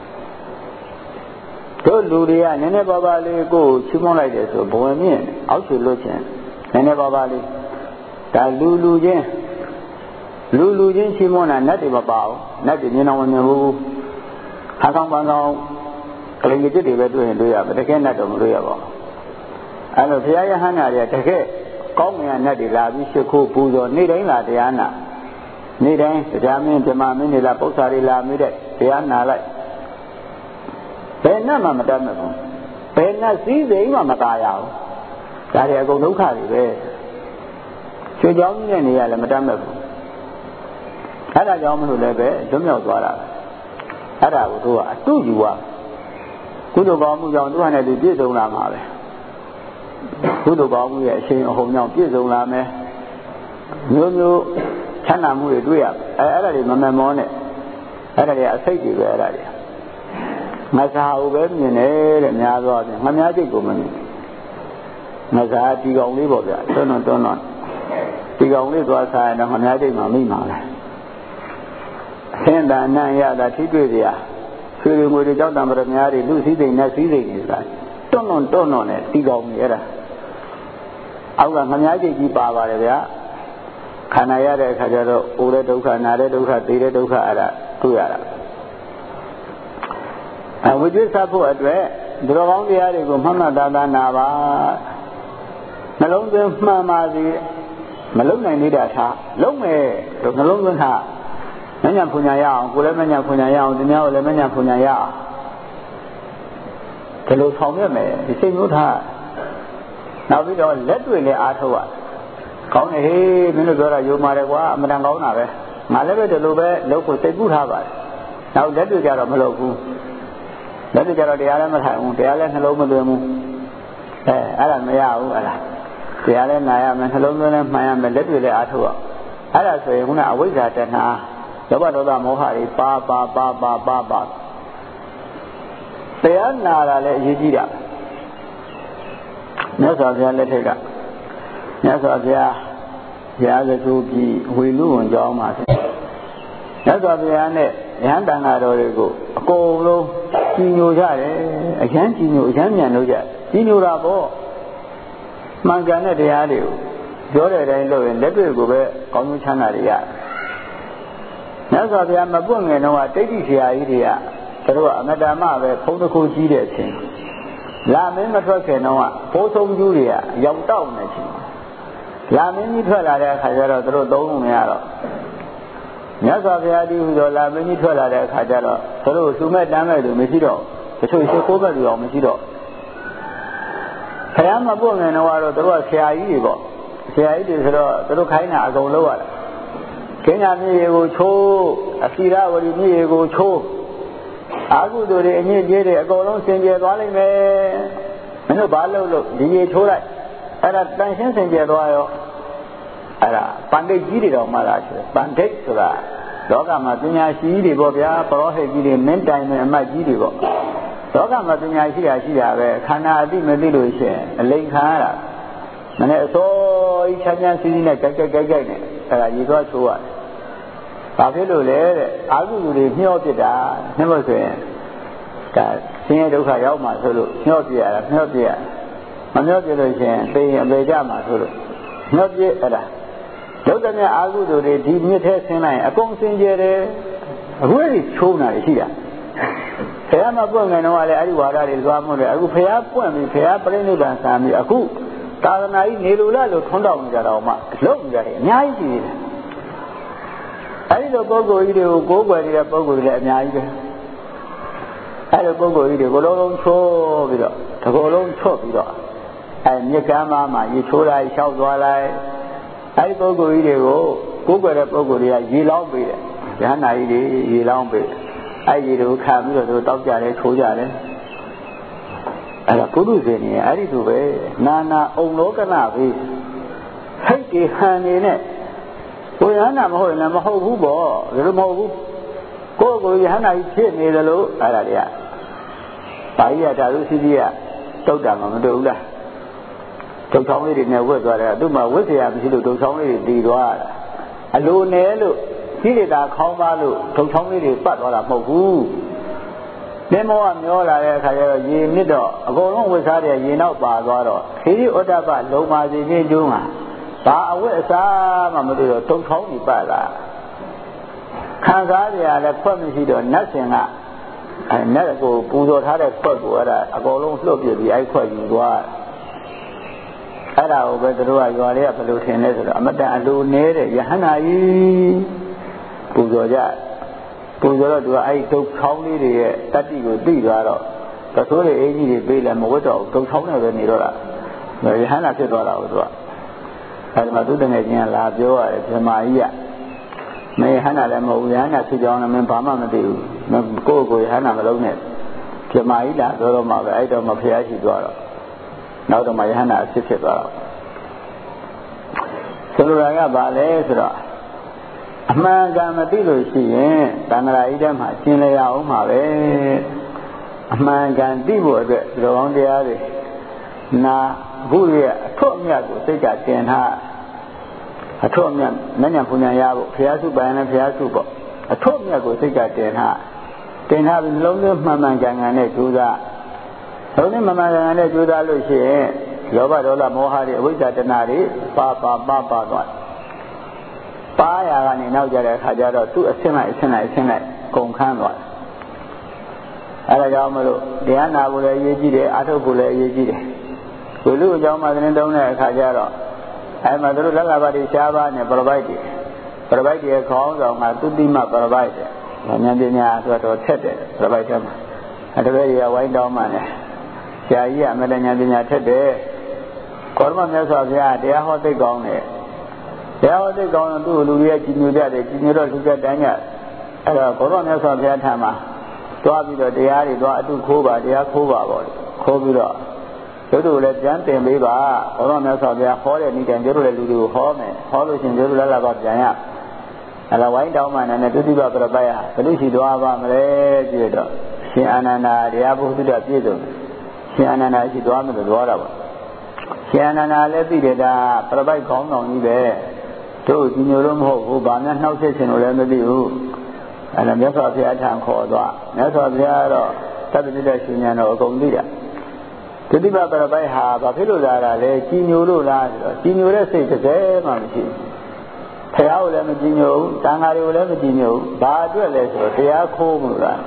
တို့လူတွေကနည်းနည်းပါးပါးလေးကိုချီးမွမ်းလိုက်တယ်ဆိုဘဝင်မြင့်အောက်ချွေလွတ်ခြင်းနည်းနည်းပါးပါးလေးဒါလူလူချင်းလူလူချင်းချီးမွမ်းတာနတ်တွေမပါဘူးနတ်တွေမြင်အောင်မမြင်ဘူးဟာကောင်းပန်းကောင်းကလေးကြီးတွေပဲတွေ့ရင်တွေ့ရမယ်တကယ်နတ်တော့မတွေ့ရပါဘူးအဲ့လိုဘုရားယဟန္တာတွေကတကယ်ကောင်းမြတ်နတ်တွေလာပြီးရှိခိုးပူဇော်နေ့တိုင်းလာတရားနာနေ့တိုင်းတရားမင်းဓမ္မမင်းတွေလာပု္ပ္ပာတွေလာမိတဲ့တရားနာလိုက်ဘယ်နဲ့မှမတတ်မဲ့ဘူးဘယ်နဲ့စည်းစိမ်မှမตายရဘူးဒါတွေအကုန်ဒုက္ခတွေပဲရွှေเจ้าကြီးနဲ့နေရလည်းမတတ်မဲ့ဘူးအဲ့ဒါကြောင့်မလို့လည်းပဲလွတ်မြောက်သွားတာအဲ့ဒါကိုသူကအတုယူရကုသိုလ်ကောင်းမှုကြောင့်သူဟာနဲ့သူပြည့်စုံလာမှာပဲကုသိုလ်ကောင်းမှုရဲ့အရှင်အဟုန်ကြောင့်ပြည့်စုံလာမယ်မျိုးမျိုးချမ်းသာမှုတွေတွေ့ရအဲအဲ့ဒါတွေမမမောနဲ့အဲ့ဒါတွေအစိတ်တွေပဲအဲ့ဒါတွေငါစာကိုပဲမြင်တယ်တဲ့များသောအားဖြင့်ငါများစိတ်ကိုမမြင်ငါစာဒီကောင်လေးပေါ့ဗျာတွန်းတွန်းတွန်းတွန်းဒီကောင်လေးသွားစားရင်တော့ငါများစိတ်မှမိမှာလဲအင်းတန်အနံ့ရတာထိတွေ့စရာဆွေတွေငွေတွေကြောက်တံပရမများတွေလူစည်းစိမ်နဲ့စည်းစိမ်တွေဆိုတာတွန်းတွန်းတွန်းတွန်းနဲ့ဒီကောင်ကြီးအဲ့ဒါအောက်ကငများစိတ်ကြီးပါပါတယ်ဗျာခန္ဓာရတဲ့အခါကျတော့အိုတဲ့ဒုက္ခနာတဲ့ဒုက္ခသိတဲ့ဒုက္ခအဲ့ဒါတွေ့ရတာအဝိဇ္ဇတ်ဖို့အတွက်ဒီလိုကောင်းတရားတွေကိုမှတ်မှတ်သားသားနာပါနှလုံးသွင်းမှန်ပါစေမလုံနိုင်နေတာထားလုံမယ်လို့နှလုံးသွင်းထားမညာဖွညာရအောင်ကိုယ်လည်းမညာဖွညာရအောင်သူများကိုလည်းမညာဖွညာရအောင်ဒီလိုဆောင်ရမယ်ဒီစိတ်မျိုးထားနောက်ပြီးတော့လက်တွေလည်းအားထုတ်ရကောင်းတယ်ဟေးမင်းတို့ပြောတာယုံပါတယ်ကွာအမှန်တန်ကောင်းတာပဲငါလည်းပဲဒီလိုပဲလုပ်ဖို့စိတ်ကူးထားပါတယ်နောက်လက်တွေကြတော့မလုပ်ဘူးလက်တွေကြတော့တရားလည်းမထိုင်ဘူးတရားလည်းနှလုံးမသွင်းဘူးအဲအဲ့ဒါမရဘူးအဲ့ဒါတရားလည်းနာရမယ်နှလုံးသွင်းလည်းမှန်ရမယ်လက်တွေလည်းအားထုတ်ရအဲ့ဒါဆိုရင်ခုနအဝိဇ္ဇာတဏှာလောဘဒေါသမောဟတွေပါပါပါပါပါပါတရားနာတာလည်းအရေးကြီးတာမြတ်စွာဘုရားလက်ထက်ကမြတ်စွာဘုရားဘုရားသခင်ကြီးဝေလူဝန်ကျောင်းမှာမြတ်စွာဘုရားနဲ့ယဟန်တန်ဃာတော်တွေကိုအကုန်လုံးကြီးညိုကြတယ်အရန်ကြီးညိုအရန်မြန်လို့ကြကြီးညိုတာပေါ့မှန်ကန်တဲ့တရားတွေကိုပြောတဲ့အတိုင်းလုပ်ရင်လက်တွေကိုပဲကောင်းကျိုးချမ်းသာတွေရမြတ်စွာဘုရားမပွင့်ငယ်တော့ဒိဋ္ဌိဆရာကြီးတွေကသူတို့ကအမတမပဲဖုံးတစ်ခုကြီးတဲ့အချိန်လာမင်းမထွက်ခင်တော့ပိုးဆုံးကျူးတွေကရောက်တောက်နေချင်းလာမင်းကြီးထွက်လာတဲ့အခါကျတော့သူတို့သုံးလို့မရတော့မြတ်စွာဘုရားဒီဟူသောလာမင်းကြီးထွက်လာတဲ့အခါကျတော့သူတို့သူမဲ့တမ်းမဲ့သူမရှိတော့တချို့ရှိခိုးမဲ့သူအောင်မရှိတော့ခရမ်းမပွင့်ငယ်တော့သူတို့ကဆရာကြီးတွေပေါ့ဆရာကြီးတွေဆိုတော့သူတို့ခိုင်းတာအကုန်လုပ်ရတယ်ကင်းညာမြေကိုချိုးအစီရဝရီမြေကိုချိုးအာဟုသူတွေအညစ်အကြေးတွေအကုန်လုံးစင်ကြယ်သွားလိမ့်မယ်မင်းတို့ဘာလုပ်လို့ဒီရေချိုးလိုက်အဲ့ဒါတန်ရှင်းစင်ကြယ်သွားရောအဲ့ဒါပန္ဒိတ်ကြီးတွေတော့မှလာတယ်ပန္ဒိတ်ဆိုတာလောကမှာပညာရှိတွေပေါ့ဗျာပရောဟိတ်ကြီးတွေမင်းတိုင်မဲ့အမတ်ကြီးတွေပေါ့လောကမှာပညာရှိတာရှိတာပဲခန္ဓာအသိမသိလို့ရှိရင်အလိန်ခံရတာမနေ့အစိုးရချမ်းချမ်းစီးစီးနဲ့ကြိုက်ကြိုက်ကြိုက်ကြိုက်နဲ့အဲဒါရေသွားချိုးရတယ်ဘာဖြစ်လို့လဲတဲ့အာဟုသူတွေမျှောပြစ်တာနှမို့ဆိုရင်ဒါဆင်းရဲဒုက္ခရောက်မှဆိုလို့မျှောပြရတာမျှောပြရမမျှောပြလို့ရှိရင်သိရင်အပေကြမှာဆိုလို့မျှောပြအဲ့ဒါဒုက္ခနဲ့အာဟုသူတွေဒီမြစ်ထဲဆင်းလိုက်ရင်အကုန်စင်ကြယ်တယ်အခုအဲ့ဒီချိုးနေတာရှိတာဘုရားမပွင့်ခင်တော့လည်းအဲ့ဒီဝါဒတွေသွားမှုတယ်အခုဘုရားပွင့်ပြီဘုရားပြိဋိဘံဆံပြီအခုသာသနာကြီးနေလိုလားလို့ထွန်းတောက်နေကြတော့မှလုံးကြတယ်အများကြီးရှိတယ်အဲ့ဒီလိုပုဂ္ဂိုလ်ကြီးတွေကိုကိုးကွယ်နေတဲ့ပုဂ္ဂိုလ်တွေလည်းအများကြီးပဲအဲ့ဒီပုဂ္ဂိုလ်ကြီးတွေကိုလုံးလုံးချိုးပြီးတော့တစ်ကိုယ်လုံးချွတ်ပြီးတော့အဲ့မြစ်ကမ်းမှာရေချိုးလိုက်လျှောက်သွားလိုက်အဲ့ဒီပုဂ္ဂိုလ်ကြီးတွေကိုကိုးကွယ်တဲ့ပုဂ္ဂိုလ်တွေကရေလောင်းပေးတယ်ဉာဏ်နာကြီးတွေရေလောင်းပေးအဲ့ဒီတွေကိုခံပြီးတော့သူတောက်ကြတယ်ထိုးကြတယ်အဲ့ဒါပုရုဇဉ်နေအဲ့ဒီသူပဲနာနာအုံလောကနာပဲဟိတ်ဒီဟန်နေနဲ့ကိုယဟနာမဟုတ်ရင်လည်းမဟုတ်ဘူးပေါ့ဒါလိုမဟုတ်ဘူးကိုယ့်ကိုယဟနာကြီးဖြစ်နေတယ်လို့အဲ့ဒါတွေကဘာကြီးကဒါလို့စီစီကတုတ်တာမှမတွေ့ဘူးလားတုတ်ချောင်းလေးတွေနဲ့ဝတ်သွားတယ်သူ့မှာဝတ်เสียမရှိလို့တုတ်ချောင်းလေးတွေတည်သွားတာအလိုနဲ့လို့ကြီးရတာခေါင်းပါလို့တုတ်ချောင်းလေးတွေပတ်သွားတာမဟုတ်ဘူးသင်္ဘောကမျောလာတဲ့အခါကျတော့ရေမြစ်တော့အကုန်လုံးဝတ်စားတဲ့ရေနောက်ပါသွားတော့ခေရီဩတ္တပလုံပါစီခြင်းကျိုးမှာဘာအဝတ်အစားမှမတွေ့တော့တုံထောင်းနေပါလားခံစားကြရလဲဖွက်မရှိတော့နတ်စင်ကအဲနတ်ကိုပူဇော်ထားတဲ့ဖွက်ကိုအဲ့ဒါအကုန်လုံးလှုပ်ပြပြီးအဲ့ဖွက်ယူသွားအဲ့ဒါကိုပဲတို့ကရွာလေးကဘယ်လိုထင်လဲဆိုတော့အမတန်အလိုနေတဲ့ယဟန္တာကြီးပူဇော်ကြပူဇော်တော့သူကအဲ့ဒုက္ခေါင်းလေးတွေရဲ့တတ္တိကိုသိသွားတော့သဆိုးတွေအင်းကြီးတွေပေးလဲမဝတ်တော့ဒုက္ခေါင်းနဲ့ပဲနေတော့တာယဟန္တာဖြစ်သွားတာကိုသူကအဲဒီမှာသူတငယ်ချင်းကလာပြောရတယ်ဗြဟ္မာကြီးကမယဟန္တာလည်းမဟုတ်ဘူးယဟန္တာဖြစ်ကြောင်းလည်းမင်းဘာမှမသိဘူးကိုယ့်ကိုယ်ယဟန္တာမလုံးနဲ့ဗြဟ္မာကြီးလာပြောတော့မှပဲအဲ့တော့မှဖျားရှိသွားတော့နောက်တော့မှယဟန္တာအဖြစ်ဖြစ်သွားတော့ဆိုလိုတာကဘာလဲဆိုတော့အမှန်ကန်မသိလို့ရှိရင်တန်ခါကြီးထဲမှာရှင်းလည်ရအောင်ပါပဲအမှန်ကန်သိဖို့အတွက်ဒီလိုကောင်းတရားတွေနာအခုရဲ့အထွတ်အမြတ်ကိုစိတ်ကတင်ထားအထွတ်အမြတ်မဉ္ဇဉ်ပူညာရဖို့ဘုရားစုပိုင်နဲ့ဘုရားစုပေါ့အထွတ်အမြတ်ကိုစိတ်ကတင်ထားတင်ထားပြီးနှလုံးသွင်းမှန်မှန်ကန်ကန်နဲ့ကြိုးစားနှလုံးသွင်းမှန်မှန်ကန်ကန်နဲ့ကြိုးစားလို့ရှိရင်လောဘဒေါသမောဟတွေအဝိဇ္ဇာတဏှာတွေပါပါပါပါသွားပါရကနေနောက်ကြတဲ့အခါကျတော့သူ့အဆင့်လိုက်အဆင့်လိုက်အဆင့်လိုက်ကုန်ခန်းသွားအဲဒါကြောင့်မလို့တရားနာဖို့လည်းအရေးကြီးတယ်အာထုတ်ဖို့လည်းအရေးကြီးတယ်ဒီလူအကြောင်းမှသတင်းတုံးတဲ့အခါကျတော့အဲမှာတို့လက္ခဏာတွေရှားပါနဲ့ပရပိုက်တွေပရပိုက်တွေခေါင်းဆောင်ကသုတိမပရပိုက်တယ်ဉာဏ်ပညာဆိုတော့ထက်တယ်ပရပိုက်ထဲမှာအဲတပည့်တွေကဝိုင်းတောင်းမှလည်းဆရာကြီးကအမတန်ဉာဏ်ပညာထက်တယ်ကောရမမြတ်စွာဘုရားတရားဟောသိကောင်းတယ်တရားဟောသိကောင်းရင်သူ့လူတွေကကြည်ညိုကြတယ်ကြည်ညိုတော့လူကတန်းကြအဲတော့ကောရမမြတ်စွာဘုရားထံမှာတွားပြီးတော့တရားတွေတွားအတုခိုးပါတရားခိုးပါပေါ့ခိုးပြီးတော့တို့တို့လည်းပြန်တင်ပေးပါဘုရားမြတ်စွာဘုရားဟောတဲ့ဤတိုင်တို့လည်းလူတွေကိုဟောမယ်ဟောလို့ရှိရင်တို့လည်းလာပါပြန်ရအဲဒါဝိုင်းတောင်းမှနဲ့တုတိပပရပိုက်ဟာဘယ်လိုရှိသွားပါမလဲကြည့်တော့ရှင်အာနန္ဒာတရားဘုဒ္ဓပြည့်စုံရှင်အာနန္ဒာရှိသွားမယ်လို့ပြောတာပါရှင်အာနန္ဒာလည်းသိတယ်ဒါပရပိုက်ခေါင်းဆောင်ကြီးပဲတို့ဒီမျိုးလို့မဟုတ်ဘူးဗာများနှောက်ဆက်ခြင်းလို့လည်းမသိဘူးအဲဒါမြတ်စွာဘုရားထံခေါ်သွားမြတ်စွာဘုရားကတော့သတ္တတိတရှင်ဉာဏ်တော်အကုန်သိတာဒုတိယပရပိုက်ဟာဘာဖြစ်လို့လာတာလဲကြီးညိုလို့လားဆိုတော့ကြီးညိုတဲ့စိတ်တစ်စဲမှမရှိဘူး။ဘုရားကိုလည်းမကြီးညိုဘူး၊တန်ခါတွေကိုလည်းမကြီးညိုဘူး။ဘာအတွက်လဲဆိုတော့တရားခိုးမှုလား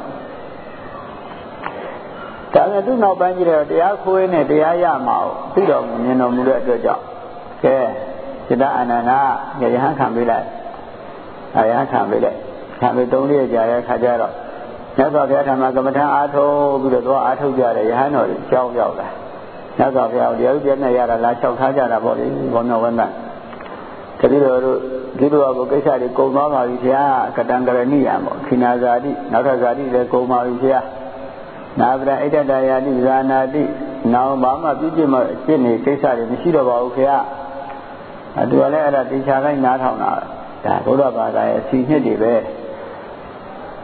။ဒါနဲ့သူ့နောက်ပိုင်းကျတော့တရားခိုးရင်းနဲ့တရားရမှာကိုသိတော်မူမြင်တော်မူတဲ့အတွက်ကြောင့်ကဲစိတ္တအာနန္ဒာယဟန်ခံပေးလိုက်။အဲယဟန်ခံပေးလိုက်။ခံပေးသုံးလေးကြာတဲ့အခါကျတော့မြတ်စွာဘုရားဓမ္မကမ္မထအားထုတ်ပြီးတော့သွားအားထုတ်ကြတယ်ယဟန်တော်ကြီးကြောင်းရောက်လာမြတ်စွာဘုရားတရားဥပဒေနဲ့ရတာလားလျှောက်ထားကြတာပေါ့လေဘောမြောဝန္တတတိတော်တို့ဒီလိုအဘကိစ္စတွေကုံသွားပါပြီဘုရားကတံကရဏိယံပေါ့ခိနာဇာတိနောက်ထပ်ဇာတိလည်းကုံပါပြီဘုရားနာဗရဣတ္တယာတိဇာနာတိနောက်ဘာမှပြည့်ပြည့်မအစ်နေကိစ္စတွေမရှိတော့ပါဘူးဘုရားအဲဒါလည်းအဲ့ဒါတေချာတိုင်းနားထောင်တာဒါဘုရားဘာသာရဲ့အစီအနှစ်တွေပဲ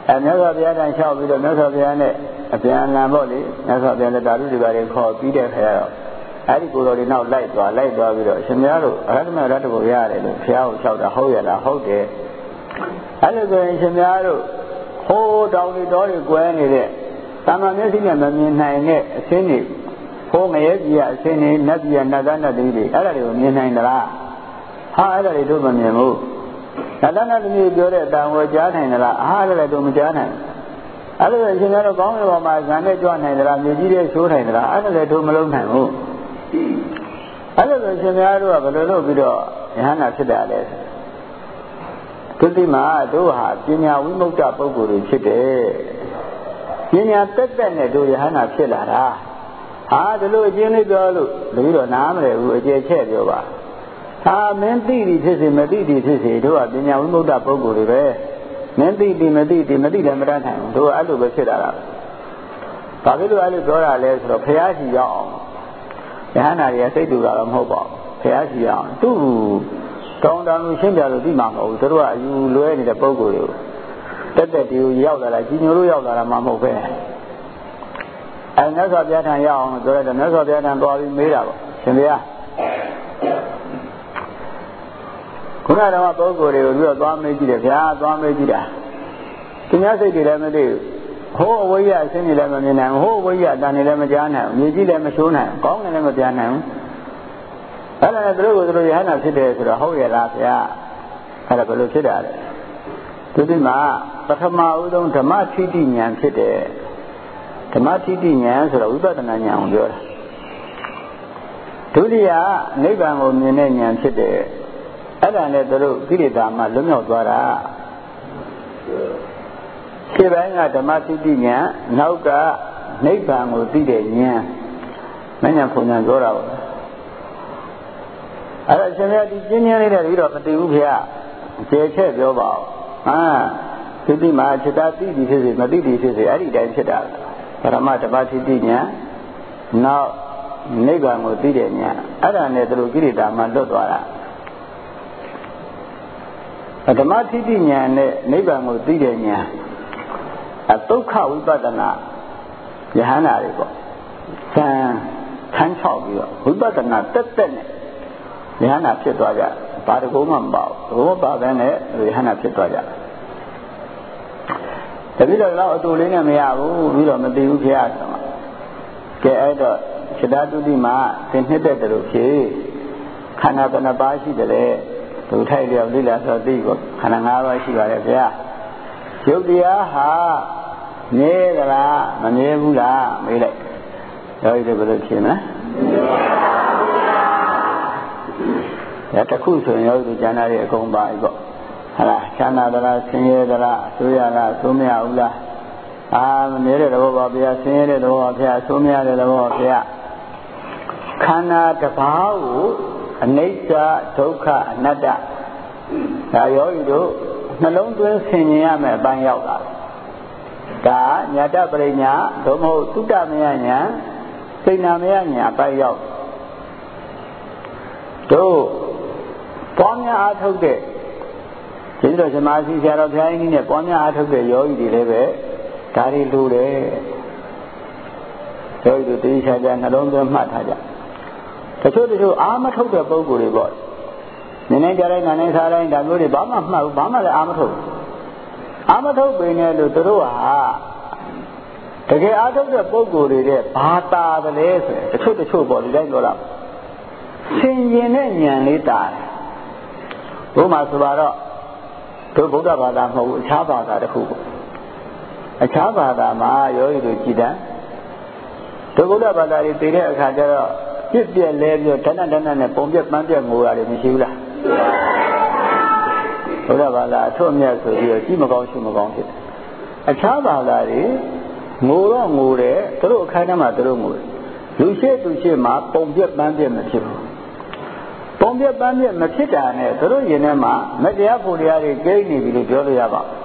အဲမြတ်စွာဘုရားတန်လျှောက်ပြီးတော့မြတ်စွာဘုရားနဲ့အပြန်အလှန်ပေါ့လေမြတ်စွာဘုရားလက်တော်တွေပါတွေခေါ်ပြီးတဲ့ခါကျတော့အဲ့ဒီကိုယ်တော်တွေနောက်လိုက်သွားလိုက်သွားပြီးတော့ရှင်များတို့အရဟတမေရတ္တကိုရတယ်လို့ဘုရားကိုလျှောက်တာဟုတ်ရလားဟုတ်တယ်အဲ့လိုဆိုရင်ရှင်များတို့ဟိုးတောင်တွေတော်တွေကွဲနေတဲ့တာမန်မျက်စိနဲ့မမြင်နိုင်တဲ့အဆင်းတွေဟိုးငရဲကြီးကအဆင်းတွေနတ်ကြီးကနတ်သားနတ်သမီးတွေအဲ့ဒါတွေကိုမြင်နိုင်သလားဟာအဲ့ဒါတွေတို့မမြင်ဘူးနတ်သားနတ်သမီးပြောတဲ့အတန်ကိုကြားနိုင်သလားအားလည်းလည်းတို့မကြားနိုင်အဲ့လိုရှင်များတို့ကောင်းကင်ဘဝမှာဇန်နဲ့ကြွနိုင်သလားမြေကြီးတွေရှိုးနိုင်သလားအဲ့ဒါလည်းတို့မလုံးနိုင်ဘူးအဲ့လိုဆိုရှင်များတို့ကဘယ်လိုလုပ်ပြီးတော့ယဟန္တာဖြစ်တာလဲဒုတိယမှာတို့ဟာပညာဝိမု ക്ത ပုဂ္ဂိုလ်တွေဖြစ်တယ်ပညာတက်တက်နဲ့တို့ယဟန္တာဖြစ်လာတာဟာဒီလိုအကျဉ်းလေးပြောလို့တပည့်တော်နားမလဲဘူးအကျယ်ချက်ပြောပါဟာမင်းသိသည်ဖြစ်စေမသိသည်ဖြစ်စေတို့ကပညာဝိမု ക്ത ပုဂ္ဂိုလ်တွေပဲမင်းသိသည်မသိသည်မသိလည်းမတတ်နိုင်ဘူးတို့ကအဲ့လိုပဲဖြစ်လာတာဘာဖြစ်လို့အဲ့လိုပြောတာလဲဆိုတော့ဘုရားရှိရောက်အောင်ယဟန္တာတွေကစိတ်တူတာတော့မဟုတ်ပါဘူးဘုရားရှိရောက်အောင်သူ့တောင်းတမှုရှင်းပြလို့သိမှာမဟုတ်ဘူးတို့ကအယူလွဲနေတဲ့ပုံကိုယ်တွေကိုတက်တက်တီကိုရောက်လာတာကြီးညိုလို့ရောက်လာတာမှမဟုတ်ပဲအဲမြတ်စွာဘုရားထံရောက်အောင်ဆိုတော့မြတ်စွာဘုရားထံသွားပြီးမေးတာပေါ့ရှင်ဘုရားခုနကတော့ပုံကိုယ်တွေကိုပြီးတော့သွားမေးကြည့်တယ်ဗျာသွားမေးကြည့်တာသူများစိတ်တွေလည်းမသိဘူးဟိုးအဝိယ္ယအစင်းတွေလည်းမမြင်နိုင်ဘူးဟိုးအဝိယ္ယအတန်တွေလည်းမကြားနိုင်ဘူးမြေကြီးလည်းမရှိုးနိုင်ဘူးကောင်းတယ်လည်းမပြနိုင်ဘူးအဲ့ဒါနဲ့သူတို့ကသူတို့ယဟန္တာဖြစ်တယ်ဆိုတော့ဟုတ်ရဲ့လားဗျာအဲ့ဒါဘယ်လိုဖြစ်တာလဲသူဒီမှာပထမဦးဆုံးဓမ္မထိတိဉာဏ်ဖြစ်တယ်ဓမ္မထိတိဉာဏ်ဆိုတော့ဝိပဿနာဉာဏ်ကိုပြောတာဒုတိယနိဗ္ဗာန်ကိုမြင်တဲ့ဉာဏ်ဖြစ်တယ်အဲ့ဒါနဲ့သူတို့ကိလေသာမှလွတ်မြောက်သွားတာခြေပိုင်းကဓမ္မထိတိဉာဏ်နောက်ကနိဗ္ဗာန်ကိုသိတဲ့ဉာဏ်မဉဏ်ဖုန်ဉာဏ်ပြောတာပေါ့အဲ့ဒါရှင်မြတ်ဒီကျင်းကျင်းလေးတဲ့ပြီးတော့မတည်ဘူးခင်ဗျာကျေချက်ပြောပါဦးဟာဒီတိမှာจิตာသိပြီဖြစ်စေမသိပြီဖြစ်စေအဲ့ဒီတိုင်းဖြစ်တာပရမတ္တပတိတိညာနောက်နိဗ္ဗာန်ကိုသိတဲ့ညာအဲ့ဒါနဲ့သူတို့ကိရိတာမှလွတ်သွားတာဓမ္မတိတိညာနဲ့နိဗ္ဗာန်ကိုသိတဲ့ညာအဒုက္ခဝိပဿနာယဟန္တာတွေပေါ့သံခန်းချောက်ပြီးတော့ဝိပဿနာတက်တက်နဲ့ယဟန္တာဖြစ်သွားကြဘာတကုံးမှမပေါ့ဘုရားပါပဲနဲ့ယဟန္တာဖြစ်သွားကြတပည့်တော်တော့အတူလေးနဲ့မရဘူးပြီးတော့မသိဘူးခင်ဗျာကဲအဲ့တော့စိတ္တတုတိမှာသင်နှစ်တဲ့တူဖြစ်ခန္ဓာဘယ်နှပါးရှိတယ်လဲသူထိုက်လျောက်လိလာဆိုသိကိုခန္ဓာ၅ပါးရှိပါတယ်ဗျာယုတ်တရားဟာမြဲသလားမမြဲဘူးလားမေးလိုက်တော့ဒီဘယ်လိုဖြစ်မလဲဒါတခုဆိုရင်ရောသူကျန်တာတွေအကုန်ပါပြီပေါ့ဟာလားချမ်းသာသလားဆင်းရဲသလားအစိုးရလားအစိုးမရဘူးလားအာမမြဲတဲ့သဘောပါဗျာဆင်းရဲတဲ့သဘောပါဗျာအစိုးမရတဲ့သဘောပါဗျာခန္ဓာတစ်ပါးကိုအနိစ္စဒုက္ခအနတ္တဒါယောဂီတို့နှလုံးသွင်းဆင်ခြင်ရမယ်အပိုင်းရောက်တာဒါညာတပရိညာသို့မဟုတ်သုတမယညာစိဏမယညာအပိုင်းရောက်တို့ပွားများအားထုတ်တဲ့ဒီလိုဇမားစီဆရာတော်ဘုရားကြီးနဲ့ပွားများအားထုတ်တဲ့ယောဂီတွေလည်းပဲဒါတွေလိုတယ်ယောဂီတို့တိကျကျနှလုံးသွင်းမှတ်ထားကြတချို့တချို့အာမထုတ်တဲ့ပုံကိုယ်တွေပေါ့နည်းနည်းကြတိုင်းနာနေစားတိုင်းဒါမျိုးတွေဘာမှမှတ်ဘူးဘာမှလည်းအာမထုတ်အာမထုတ်ပင်လည်းလို့သူတို့ဟာတကယ်အာထုတ်တဲ့ပုံကိုယ်တွေတဲ့ဘာတာတယ်လဲဆိုတချို့တချို့ပေါ့ဒီတိုင်းပြောတော့ဆင်ကျင်တဲ့ဉာဏ်လေးတာတယ်ဘုမှာဆိုတော့တို့ဗုဒ္ဓဘာသာမဟုတ်ဘူးအခြားဘာသာတစ်ခုပေါ့အခြားဘာသာမှာယောဂီတို့ကြည်တမ်းတို့ဗုဒ္ဓဘာသာတွေသိတဲ့အခါကျတော့ပြစ်ပြက်လဲပြတဏ္ဍတဏ္ဍနဲ့ပုံပြက်ပန်းပြက်ငိုရတယ်မရှိဘူးလားဘုရားဘာသာအထွတ်အမြတ်ဆိုပြီးတော့ကြည့်မကောင်းရှုမကောင်းဖြစ်တယ်အခြားဘာသာတွေငိုတော့ငိုတယ်သူတို့အခါထဲမှာသူတို့ငိုတယ်လူရှိသူရှိမှာပုံပြက်ပန်းပြက်မဖြစ်ဘူးပုံပြက်ပန်းပြက်မဖြစ်တာနဲ့သူတို့ရင်ထဲမှာမတရားဖို့တရားတွေကျိန်းနေပြီလို့ပြောလို့ရပါ့မ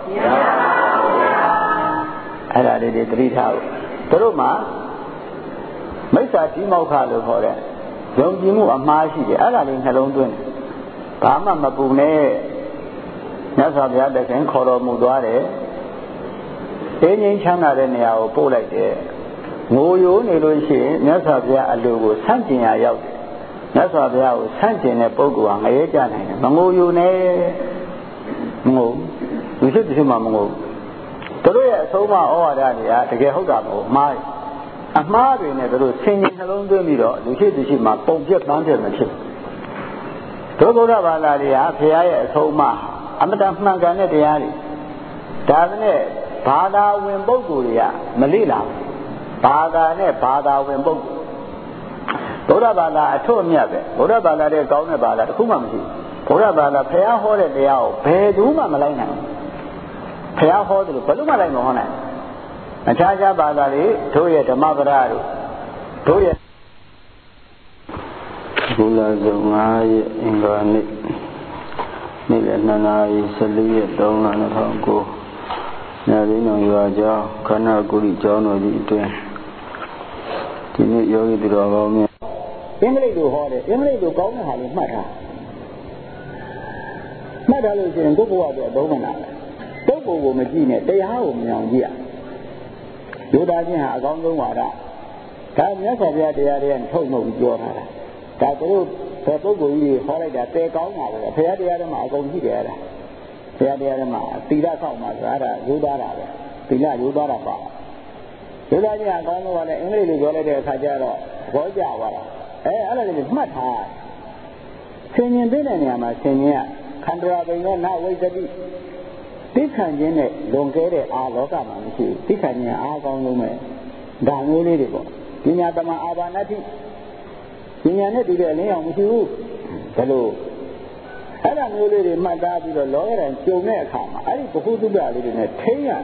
လားအဲ့ဒါလေးတွေသတိထားဖို့သူတို့မှာမိစ္ဆာတိမောက္ခလို့ခေါ်တဲ့ယုံကြည်မှုအမှားရှိတယ်အဲ့ဒါလေးနှလုံးသွင်းဘာမှမပူနဲ့မြတ်စွာဘုရားတခင်ခေါ်တော်မူသွားတယ်အေးငြိမ်းချမ်းသာတဲ့နေရာကိုပို့လိုက်တယ်ငိုယိုးနေလို့ရှိရင်မြတ်စွာဘုရားအလိုကိုဆန့်ကျင်ရရောက်တယ်မြတ်စွာဘုရားကိုဆန့်ကျင်တဲ့ပုဂ္ဂိုလ်ဟာငရဲကြနိုင်တယ်မငိုယိုနဲ့မငိုလူရှိသူရှိမှမငိုတို့ရဲ့အဆုံးအမဩဝါဒတွေကတကယ်ဟုတ်တာမဟုတ်မှားအမှားတွေနဲ့တို့ဆင်ញင်နှလုံးသွင်းပြီးတော့လူရှိသူရှိမှပုံပြတ်ပန်းပြတ်မဖြစ်တို့ဘုရားဘာသာတွေကဘုရားရဲ့အဆုံးအမအမတန်မှန်ကန်တဲ့တရားတွေဒါနဲ့ဘာသာဝင်ပုဂ္ဂိုလ်တွေကမလေ့လာဘာသာနဲ့ဘာသာဝင်ပုဂ္ဂိုလ်ဘုရားဘာသာအထွတ်အမြတ်ပဲဘုရားဘာသာတဲ့ကောင်းတဲ့ဘာသာတစ်ခုမှမရှိဘူးဘုရားဘာသာဘုရားဟောတဲ့တရားကိုဘယ်သူမှမလိုက်နိုင်ဘုရားဟောတယ်လို့ဘယ်သူမှလိုက်မဟောနိုင်အခြားခြားဘာသာတွေတို့ရဲ့ဓမ္မပဒတို့တို့ရဲ့ဘုရားဇုံငါးရဲ့အင်္ဂါနေ့နေ့လယ်နှစ်နာရီဆယ်လေးရက်သုံးလနှစ်ထောင်ကိုညာရင်းတော်ရွာကျောင်းခန္ဓာကိုယ်ကျောင်းတော်ကြီးအတွင်းဒီနေ့ယောဂီတော်ကောင်းများအင်္ဂလိပ်လိုဟောတယ်အင်္ဂလိပ်လိုကောင်းတဲ့ဟာလေးမှတ်ထားမှတ်ထားလို့ရှိရင်ကိုယ့်ဘဝအတွက်အသုံးမနာပုဂ္ဂိုလ်ကိုမကြည့်နဲ့တရားကိုမြင်အောင်ကြည့်ရယုဒချင်းဟာအကောင်းဆုံးဝါဒဒါမြတ်စွာဘုရားတရားတွေကထုတ်နှုတ်ပြီးပြောထားတာဒါတို့ဘယ်ပုဂ္ဂိုလ်ကြီးဟောလိုက်တာတဲကောင်းတာပဲဘုရားတရားတွေမှာအကုန်ကြည့်တယ်အဲ့ဒါဘုရားတရားတွေမှာသီလဆောက်မှာဆိုတာအဲ့ဒါယုဒတာပဲသီလယုဒတာပါယုဒချင်းအကောင်းဆုံးကလည်းအင်္ဂလိပ်လိုပြောလိုက်တဲ့အခါကျတော့ဘောကြသွားတာအဲအဲ့ဒါလေးမှတ်ထားဆင်ញင်တဲ့နေရာမှာဆင်ញင်ကခန္ဓာပင်နဲ့နဝိသတိသိခံခြင်းနဲ့လွန်ကဲတဲ့အာလောကမှာမရှိဘူးသိခံခြင်းအားကောင်းဆုံးပဲဒါမျိုးလေးတွေပေါ့ပညာတမအာဘာနတိပညာနဲ့တည်တဲ့အလင်းအောင်မရှိဘူးဘယ်လိုအဲ့ဒါမျိုးလေးတွေမှတ်သားပြီးတော့လောကရန်ကျုံတဲ့အခါမှာအဲ့ဒီဘုဟုတုတ္တလေးတွေနဲ့ထိန်းရ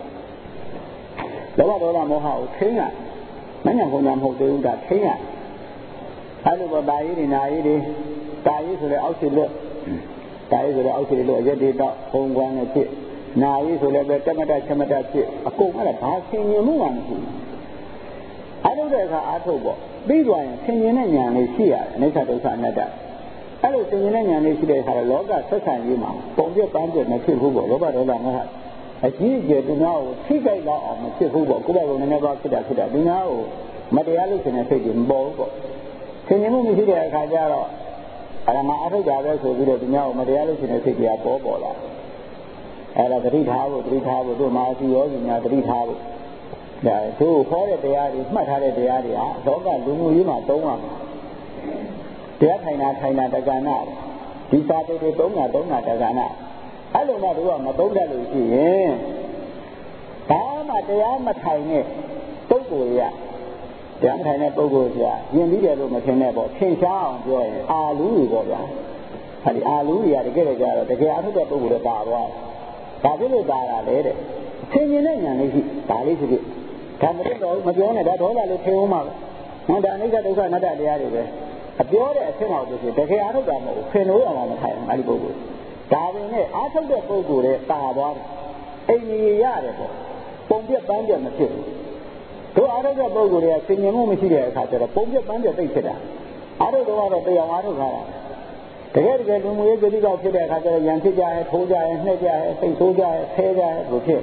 လောဘဒေါသမောဟကိုထိန်းရမညာဘုံညာမဟုတ်သေးဘူးဒါထိန်းရအဲ့လိုပေါ့ဒါရေးတွေနာရေးတွေဒါရေးဆိုတဲ့အောက်စီလွတ်ဒါရေးဆိုတဲ့အောက်စီလွတ်အရက်တွေတော့ဘုံကွမ်းနဲ့ဖြစ်နာရေးဆိုလည်းပဲတမတချမတဖြစ်အကုန်အဲ့ဒါဘာဆင်ញင်မှုမှမရှိဘူးအဲ့လိုတဲ့အခါအားထုတ်ပေါ့ပြီးသွားရင်ဆင်ញင်တဲ့ဉာဏ်လေးရှိရတယ်အနိစ္စဒုက္ခအနတ္တအဲ့လိုဆင်ញင်တဲ့ဉာဏ်လေးရှိတဲ့အခါတော့လောကဆက်ဆံရေးမှာပုံပြပန်းပြမဖြစ်ဘူးပေါ့လောဘဒေါသမောဟအကြီးအကျယ်သူများကိုထိခိုက်တော့အောင်မဖြစ်ဘူးပေါ့ကိုယ့်ဘက်ကနည်းနည်းပါးဖြစ်တာဖြစ်တာသူများကိုမတရားလုပ်နေတဲ့စိတ်တွေမပေါ်ဘူးပေါ့ဆင်ញင်မှုမရှိတဲ့အခါကျတော့အရမအထုတ်တာပဲဆိုပြီးတော့သူများကိုမတရားလုပ်နေတဲ့စိတ်တွေကပေါ်ပေါ်လာအဲ့ဒါသတိထားဖို့သတိထားဖို့တို့မာစီရောစီများသတိထားဖို့ဒါတို့ခေါ်တဲ့တရားတွေမှတ်ထားတဲ့တရားတွေဟာလောကလူမှုရေးမှာသုံးရမှာတရားထိုင်တာထိုင်တာတက္ကနာဒီစာပေတွေသုံးတာသုံးတာတက္ကနာအဲ့လိုမှတို့ကမသုံးတတ်လို့ရှိရင်ဘာမှတရားမထိုင်တဲ့ပုဂ္ဂိုလ်ရတရားမထိုင်တဲ့ပုဂ္ဂိုလ်ကြီးယဉ်ပြီးတယ်လို့မထင်နဲ့ပေါ့ထင်ရှားအောင်ပြောရင်အာလူတွေပေါ့ဗျာအဲ့ဒီအာလူတွေကတကယ်ကြတော့တကယ်အထုတဲ့ပုဂ္ဂိုလ်တွေပါသွားတယ်ဒါဖြစ်လို့ပါတာလေတဲ့ဆင်ញင်တဲ့ဉာဏ်လေးရှိဒါလေးဖြစ်ဖြစ်ဒါမတော့မပြောနဲ့ဒါဒေါသလေးထင်အောင်ပါပဲဒါအနိစ္စဒုက္ခအနတ္တတရားတွေပဲအပြောတဲ့အဆင့်အောင်ဖြစ်ဖြစ်တကယ်အထုတာမဟုတ်ဘူးဆင်လို့အောင်မထိုင်ဘူးအဲ့ဒီပုဂ္ဂိုလ်ဒါပင်နဲ့အထုတဲ့ပုဂ္ဂိုလ်တွေပါသွားတယ်အိမ်ကြီးရတယ်ပေါ့ပုံပြပန်းပြမဖြစ်ဘူးတို့အထုတဲ့ပုဂ္ဂိုလ်တွေကဆင်ញင်မှုမရှိတဲ့အခါကျတော့ပုံပြပန်းပြသိဖြစ်တာအထုတော့ကတော့တရားအထုထားတာတကယ်တကယ်လူမှုရေးကြတိကောက်ဖြစ်တဲ့အခါကျတော့ရံဖြစ်ကြရဲထိုးကြရဲနှက်ကြရဲစိတ်ဆိုးကြရဲဆဲကြရဲလို့ဖြစ်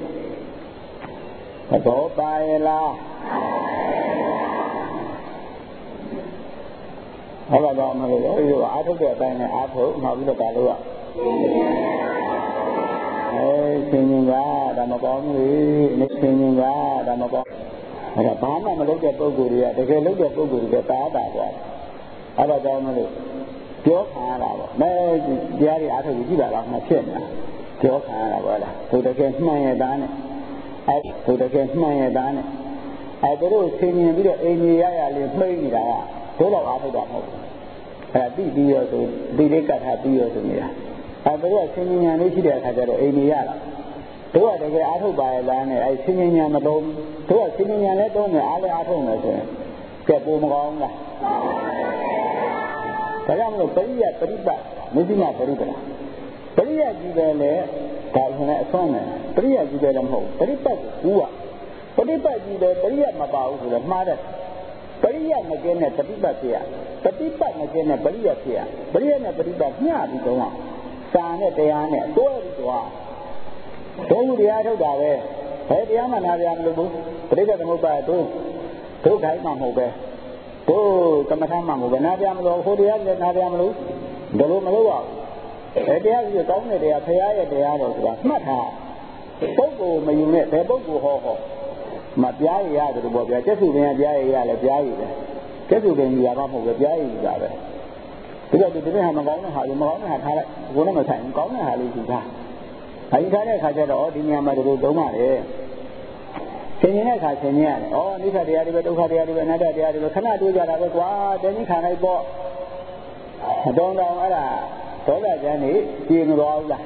တော့ပါရလားအဲ့ဒါကြောင့်မလို့လေဒီကအာထုတ်တဲ့အတိုင်းနဲ့အာထုတ်မှပြီးတော့ပါလို့ရအဲဆင်းရင်ကဒါမကောင်းဘူးလေဆင်းရင်ကဒါမကောင်းအဲ့ဒါဘာမှမလုပ်တဲ့ပုဂ္ဂိုလ်တွေကတကယ်လုပ်တဲ့ပုဂ္ဂိုလ်တွေကတားတာသွားအဲ့ဒါကြောင့်မလို့ပြောခံရတာပေါ့မဲတရားတွေအားထုတ်ကြည့်ပါလားမဖြစ်နေတာပြောခံရတာပေါ့လားသူတကယ်မှန်ရသားနဲ့အဲသူတကယ်မှန်ရသားနဲ့အဲတို့ဆင်ញင်ပြီးတော့အိမ်ကြီးရရလေးမှိတ်နေတာကတို့တော့အားထုတ်တာမဟုတ်ဘူးအဲတိပြီးရောဆိုတိလေးကတ်ထားပြီးရောဆိုနေတာအဲတို့ကဆင်ញင်ဉာဏ်လေးရှိတဲ့အခါကျတော့အိမ်ကြီးရတာတို့ကတကယ်အားထုတ်ပါရဲ့လားနဲ့အဲဆင်ញင်ဉာဏ်မသုံးတို့ကဆင်ញင်ဉာဏ်လည်းသုံးမယ်အားလည်းအားထုတ်မယ်ဆိုရင်ကဲပိုမကောင်းလားဒါကြောင့်မလို့ပရိယပရိပတ်မုဒိမပရိပဒပရိယကြီးတယ်လေဒါဆိုရင်အဆုံးမယ်ပရိယကြီးတယ်လည်းမဟုတ်ပရိပတ်ကိုကူอ่ะပရိပတ်ကြီးတယ်ပရိယမပါဘူးဆိုတော့မှားတယ်ပရိယမကင်းတဲ့ပฏิပတ်ဖြစ်ရပฏิပတ်မကင်းတဲ့ပရိယဖြစ်ရပရိယနဲ့ပฏิပတ်မျှပြီးတော့စာနဲ့တရားနဲ့တွဲပြီးတော့ဘုရားတရားထုတ်တာပဲဘယ်တရားမှနာပြမလို့ဘူးပရိစ္ဆေသမုပ္ပါတို့ဒုက္ခိုင်းမှမဟုတ်ပဲတို့ကမ္မထာမှမဟုတ်ပဲနာပြမလို့ဟိုတရားလည်းနာပြမလို့ဒါလို့မလို့ပါဘူးဘယ်တရားကြီးကောင်းတဲ့တရားဖရာရဲ့တရားတော်ဆိုတာမှတ်ထားပုဂ္ဂိုလ်မယူနဲ့ဘယ်ပုဂ္ဂိုလ်ဟောဟောမပြားရရတယ်ပေါ့ဗျာကျက်စုပင်ကပြားရရလဲပြားရတယ်ကျက်စုပင်ကြီးရပါမဟုတ်ပဲပြားရကြီးတာပဲဒီတော့ဒီတည်းဟာမကောင်းတဲ့ဟာကြီးမကောင်းတဲ့ဟာထားလိုက်ဘုန်းနဲ့မဆိုင်ကောင်းတဲ့ဟာလေးယူထားအဲဒီထားတဲ့အခါကျတော့ဒီနေရာမှာတို့သုံးပါတယ်ဆင်ញင်တဲ့အခါဆင်ញင်ရတယ်ဩအိဋ္ဌတရားတွေပဲဒုက္ခတရားတွေပဲအနတ္တတရားတွေပဲခဏတွေ့ကြတာပဲကွာတင်းကြီးခံလိုက်ပေါ့အတော်တော်အဲ့ဒါဒေါသကျမ်းနေပြေမသွားဘူးလား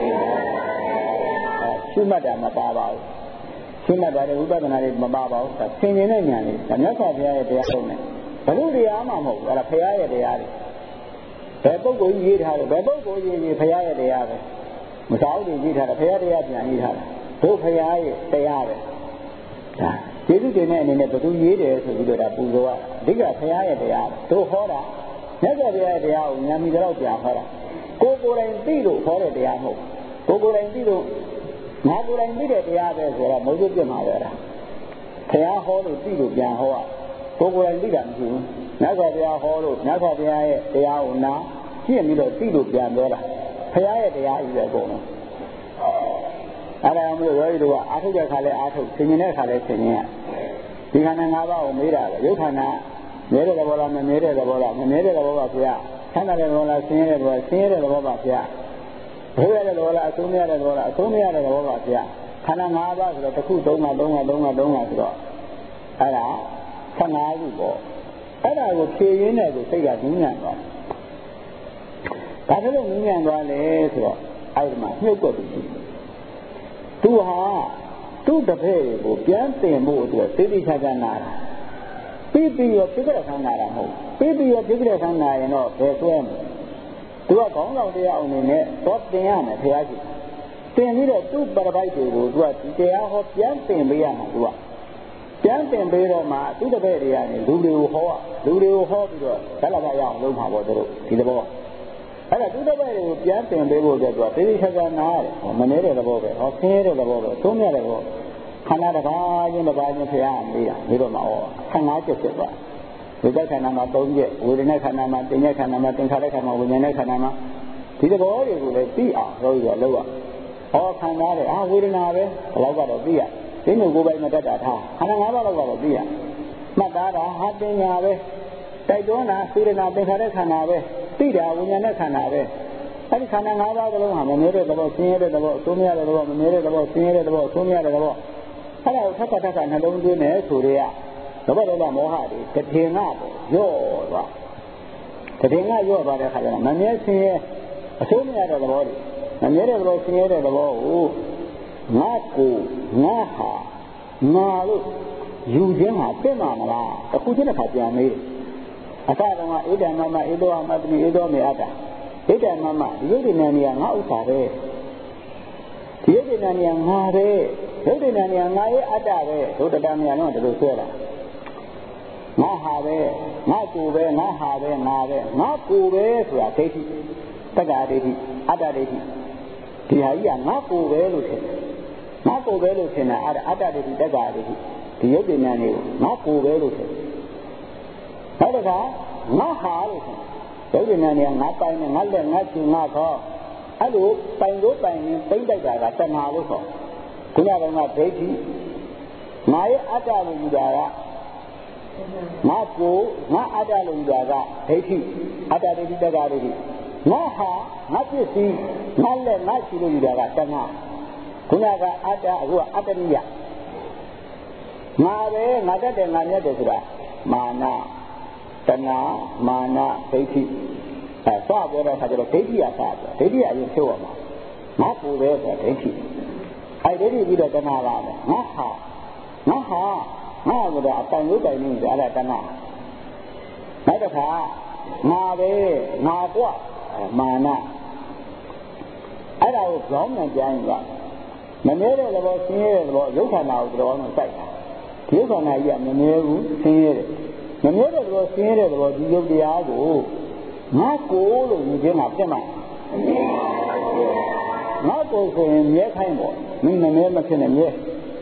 ရှုမှတ်တာမပါပါဘူးရှုမှတ်တာလည်းဝိပဿနာတွေမပါပါဘူးဆင်ញင်တဲ့ဉာဏ်လေးဒါမြတ်စွာဘုရားရဲ့တရားဆုံးတယ်ဘုရုတရားမှမဟုတ်ဘူးအဲ့ဒါဘုရားရဲ့တရားတွေဘယ်ပုဂ္ဂိုလ်ကြီးရေးထားတယ်ဘယ်ပုဂ္ဂိုလ်ကြီးရေးဘုရားရဲ့တရားပဲမသာဥဒ်ရေးထားတယ်ဘုရားတရားပြန်ရေးထားတယ်တို့ဘုရားရဲ့တရားပဲဒါကျေးဇူးတင်တဲ့အနေနဲ့ဘယ်သူရေးတယ်ဆိုပြီးတော့ဒါပူဇော်ရအဓိကဘုရားရဲ့တရားတို့ဟောတာမြတ်စွာဘုရားရဲ့တရားကိုဉာဏ်မီတော့ပြန်ဟောတာကိုယ်ကိုယ်တိုင်သိလို့ဟောတဲ့တရားမဟုတ်ကိုယ်ကိုယ်တိုင်သိလို့ငါကိုယ်တိုင်သိတဲ့တရားပဲဆိုတော့မဟုတ်ပြမှာပဲလားဘုရားဟောလို့သိလို့ပြန်ဟောရကိုယ်ကိုယ်တိုင်သိတာမရှိဘူးမြတ်စွာဘုရားဟောလို့မြတ်စွာဘုရားရဲ့တရားကိုနာရှင်းပြီးတော့သိလို့ပြန်ပြောတာဘုရားရဲ့တရားကြီးပဲအကုန်လုံးအဲ့ဒါမျိုးရောဤတို့ကအာထုတဲ့ခါလဲအာထုဆင်ញင်တဲ့ခါလဲဆင်ញင်ရဒီခန္ဓာ၅ပါးကိုမေးတာပဲရုပ်ခန္ဓာမြဲတဲ့သဘောလားမမြဲတဲ့သဘောလားမမြဲတဲ့သဘောပါဗျာဆန္ဒတဲ့သဘောလားဆင်းရဲတဲ့သဘောဆင်းရဲတဲ့သဘောပါဗျာဘုရားတဲ့သဘောလားအဆုံးမရတဲ့သဘောလားအဆုံးမရတဲ့သဘောပါဗျာခန္ဓာ၅ပါးဆိုတော့တစ်ခုသုံးပါသုံးပါသုံးပါသုံးပါဆိုတော့အဲ့ဒါဆယ်ငါးခုပေါ့အဲ့ဒါကိုဖြည့်ရင်းတဲ့ကိုစိတ်ကငြင်းညံ့သွားဒါဆိုလို့ငြင်းညံ့သွားလေဆိုတော့အဲ့ဒီမှာနှုတ်ကွက်ပြီးသူဟာသူ့တပည့်ကိုပြန်တင်ဖို့အတွက်သိသိချာချာနာတာပြီးပြီးရောပြိက္ခရခန္ဓာတာမဟုတ်ပြီးပြီးရောပြိက္ခရခန္ဓာရင်တော့ဘယ်ဆွဲမလဲသူကခေါင်းဆောင်တရားအောင်နေနဲ့တော့တင်ရမယ်ဘုရားကြီးတင်ပြီးတော့သူ့ပရပိုက်တွေကိုသူကဒီတရားဟောပြန်တင်ပေးရမှာသူကပြန်တင်ပေးတော့မှသူ့တပည့်တွေကနေလူတွေကိုဟောလူတွေကိုဟောပြီးတော့ဓလဘရအောင်လုပ်မှာပေါ့သူတို့ဒီသဘောအဲ့ဒါသူ့တပည့်တွေကိုပြန်တင်ပေးဖို့အတွက်သူကသိသိချာချာနာရတယ်မနေတဲ့သဘောပဲဟောဆင်းရဲတဲ့သဘောပဲသုံးရတဲ့သဘောခန္ဓာတစ်ပါးချင်းတစ်ပါးချင်းဖရာမေးတာပြီးတော့မှဩဆယ်ငါးချက်ဖြစ်သွားဝိပဿနာမှာသုံးချက်ဝေဒနာခန္ဓာမှာတင်တဲ့ခန္ဓာမှာသင်္ခါရခန္ဓာဝိညာဉ်ခန္ဓာမှာဒီသဘောတွေကိုလည်းသိအောင်လို့ရလို့ရဩခန္ဓာတဲ့အာဝေဒနာပဲဘယ်လောက်ကတော့သိရဒီလိုကိုယ်ပိုင်မတတ်တာထားခန္ဓာ၅ပါးလောက်ကတော့သိရမှတ်သားတာဟာတင်ညာပဲတိုက်တွန်းတာစေရနာသင်္ခါရခန္ဓာပဲသိတာဝိညာဉ်ခန္ဓာပဲအဲ့ဒီခန္ဓာ၅ပါးကလုံးဟာမမြဲတဲ့သဘောဆင်းရဲတဲ့သဘောအဆုံးမရတဲ့သဘောမမြဲတဲ့သဘောဆင်းရဲတဲ့သဘောအဆုံးမရတဲ့သဘောအဲ့ဒါကိုထပ်ထပ်ထပ်နှလုံးသွင်းနေဆိုရဲသဘောတော်ကမောဟတွေတထင်ကပေါ့ရော့သွားတထင်ကရော့သွားတဲ့ခါကျတော့မမြဲဆင်းရဲအဆုံးမရတဲ့သဘောတွေမမြဲတဲ့သဘောဆင်းရဲတဲ့သဘောကိုငါကိုငါဟာငါလို့ယူခြင်းဟာပြင့်မှာမလားအခုချင်းတစ်ခါပြန်မေးတယ်အစတုန်းကဣဒံမမဣသောအမတ္တိဣသောမေအတ္တဣဒံမမဒီရုပ်တည်နေနေငါဥစ္စာပဲဒီရုပ်တည်နေနေငါပဲရုပ်တည်နေနေငါရဲ့အတ္တပဲဒုတ္တတမြတ်တော့ဒီလိုဆွဲတာငါဟာပဲငါကိုယ်ပဲငါဟာပဲငါပဲငါကိုယ်ပဲဆိုတာဒိဋ္ဌိတက္ကဒိဋ္ဌိအတ္တဒိဋ္ဌိဒီဟာကြီးကငါကိုယ်ပဲလို့ထင်တယ်ငါကိုယ်ပဲလို့ထင်တာအတ္တဒိဋ္ဌိတက္ကဒိဋ္ဌိဒီရုပ်တည်နေနေငါကိုယ်ပဲလို့ထင်နောက်တစ်ခါငါဟာလို့ထင်ရုပ်တည်နေနေငါပိုင်နဲ့ငါလက်ငါချူငါခေါ်အဲ့လိုပိုင်လို့ပိုင်ရင်ပိမ့်တိုက်တာကတဏှာလို့ခေါ်ခုနကကဒိဋ္ဌိငါရဲ့အတ္တလို့ယူတာကငါကိုငါအတ္တလို့ယူတာကဒိဋ္ဌိအတ္တဒိဋ္ဌိတက္ကဒိဋ္ဌိငါဟာငါပစ္စည်းငါလက်ငါချူလို့ယူတာကတဏှာခုနကအတ္တအခုကအတ္တနိယငါပဲငါတတ်တယ်ငါမြတ်တယ်ဆိုတာမာနတဏှာမာနဒိဋ္ဌိအဲစပြောတဲ့အခါကျတော့ဒိဋ္ဌိကစပြောဒိဋ္ဌိကအရင်ဖြုတ်ရမှာငါကိုယ်ပဲဆိုတာဒိဋ္ဌိအဲဒိဋ္ဌိပြီးတော့တဏှာလာမယ်ငါဟာငါဟာငါကတော့အပိုင်လို့တိုင်နေကြအဲ့ဒါတဏှာနောက်တစ်ခါငါပဲငါကွမာနအဲ့ဒါကိုကြောင်းမြန်ကြရင်ကမမြဲတဲ့သဘောဆင်းရဲတဲ့သဘောရုပ်ခန္ဓာကိုတော်တော်စိုက်တာဒီရုပ်ခန္ဓာကြီးကမမြဲဘူးဆင်းရဲတယ်မမြဲတဲ့သဘောဆင်းရဲတဲ့သဘောဒီရုပ်တရားကိုငါကိုလို့ယူခြင်းမှာပြတ်မှာငါကိုဆိုရင်မြဲခိုင်းပေါ့မင်းမမြဲမဖြစ်နဲ့မြဲ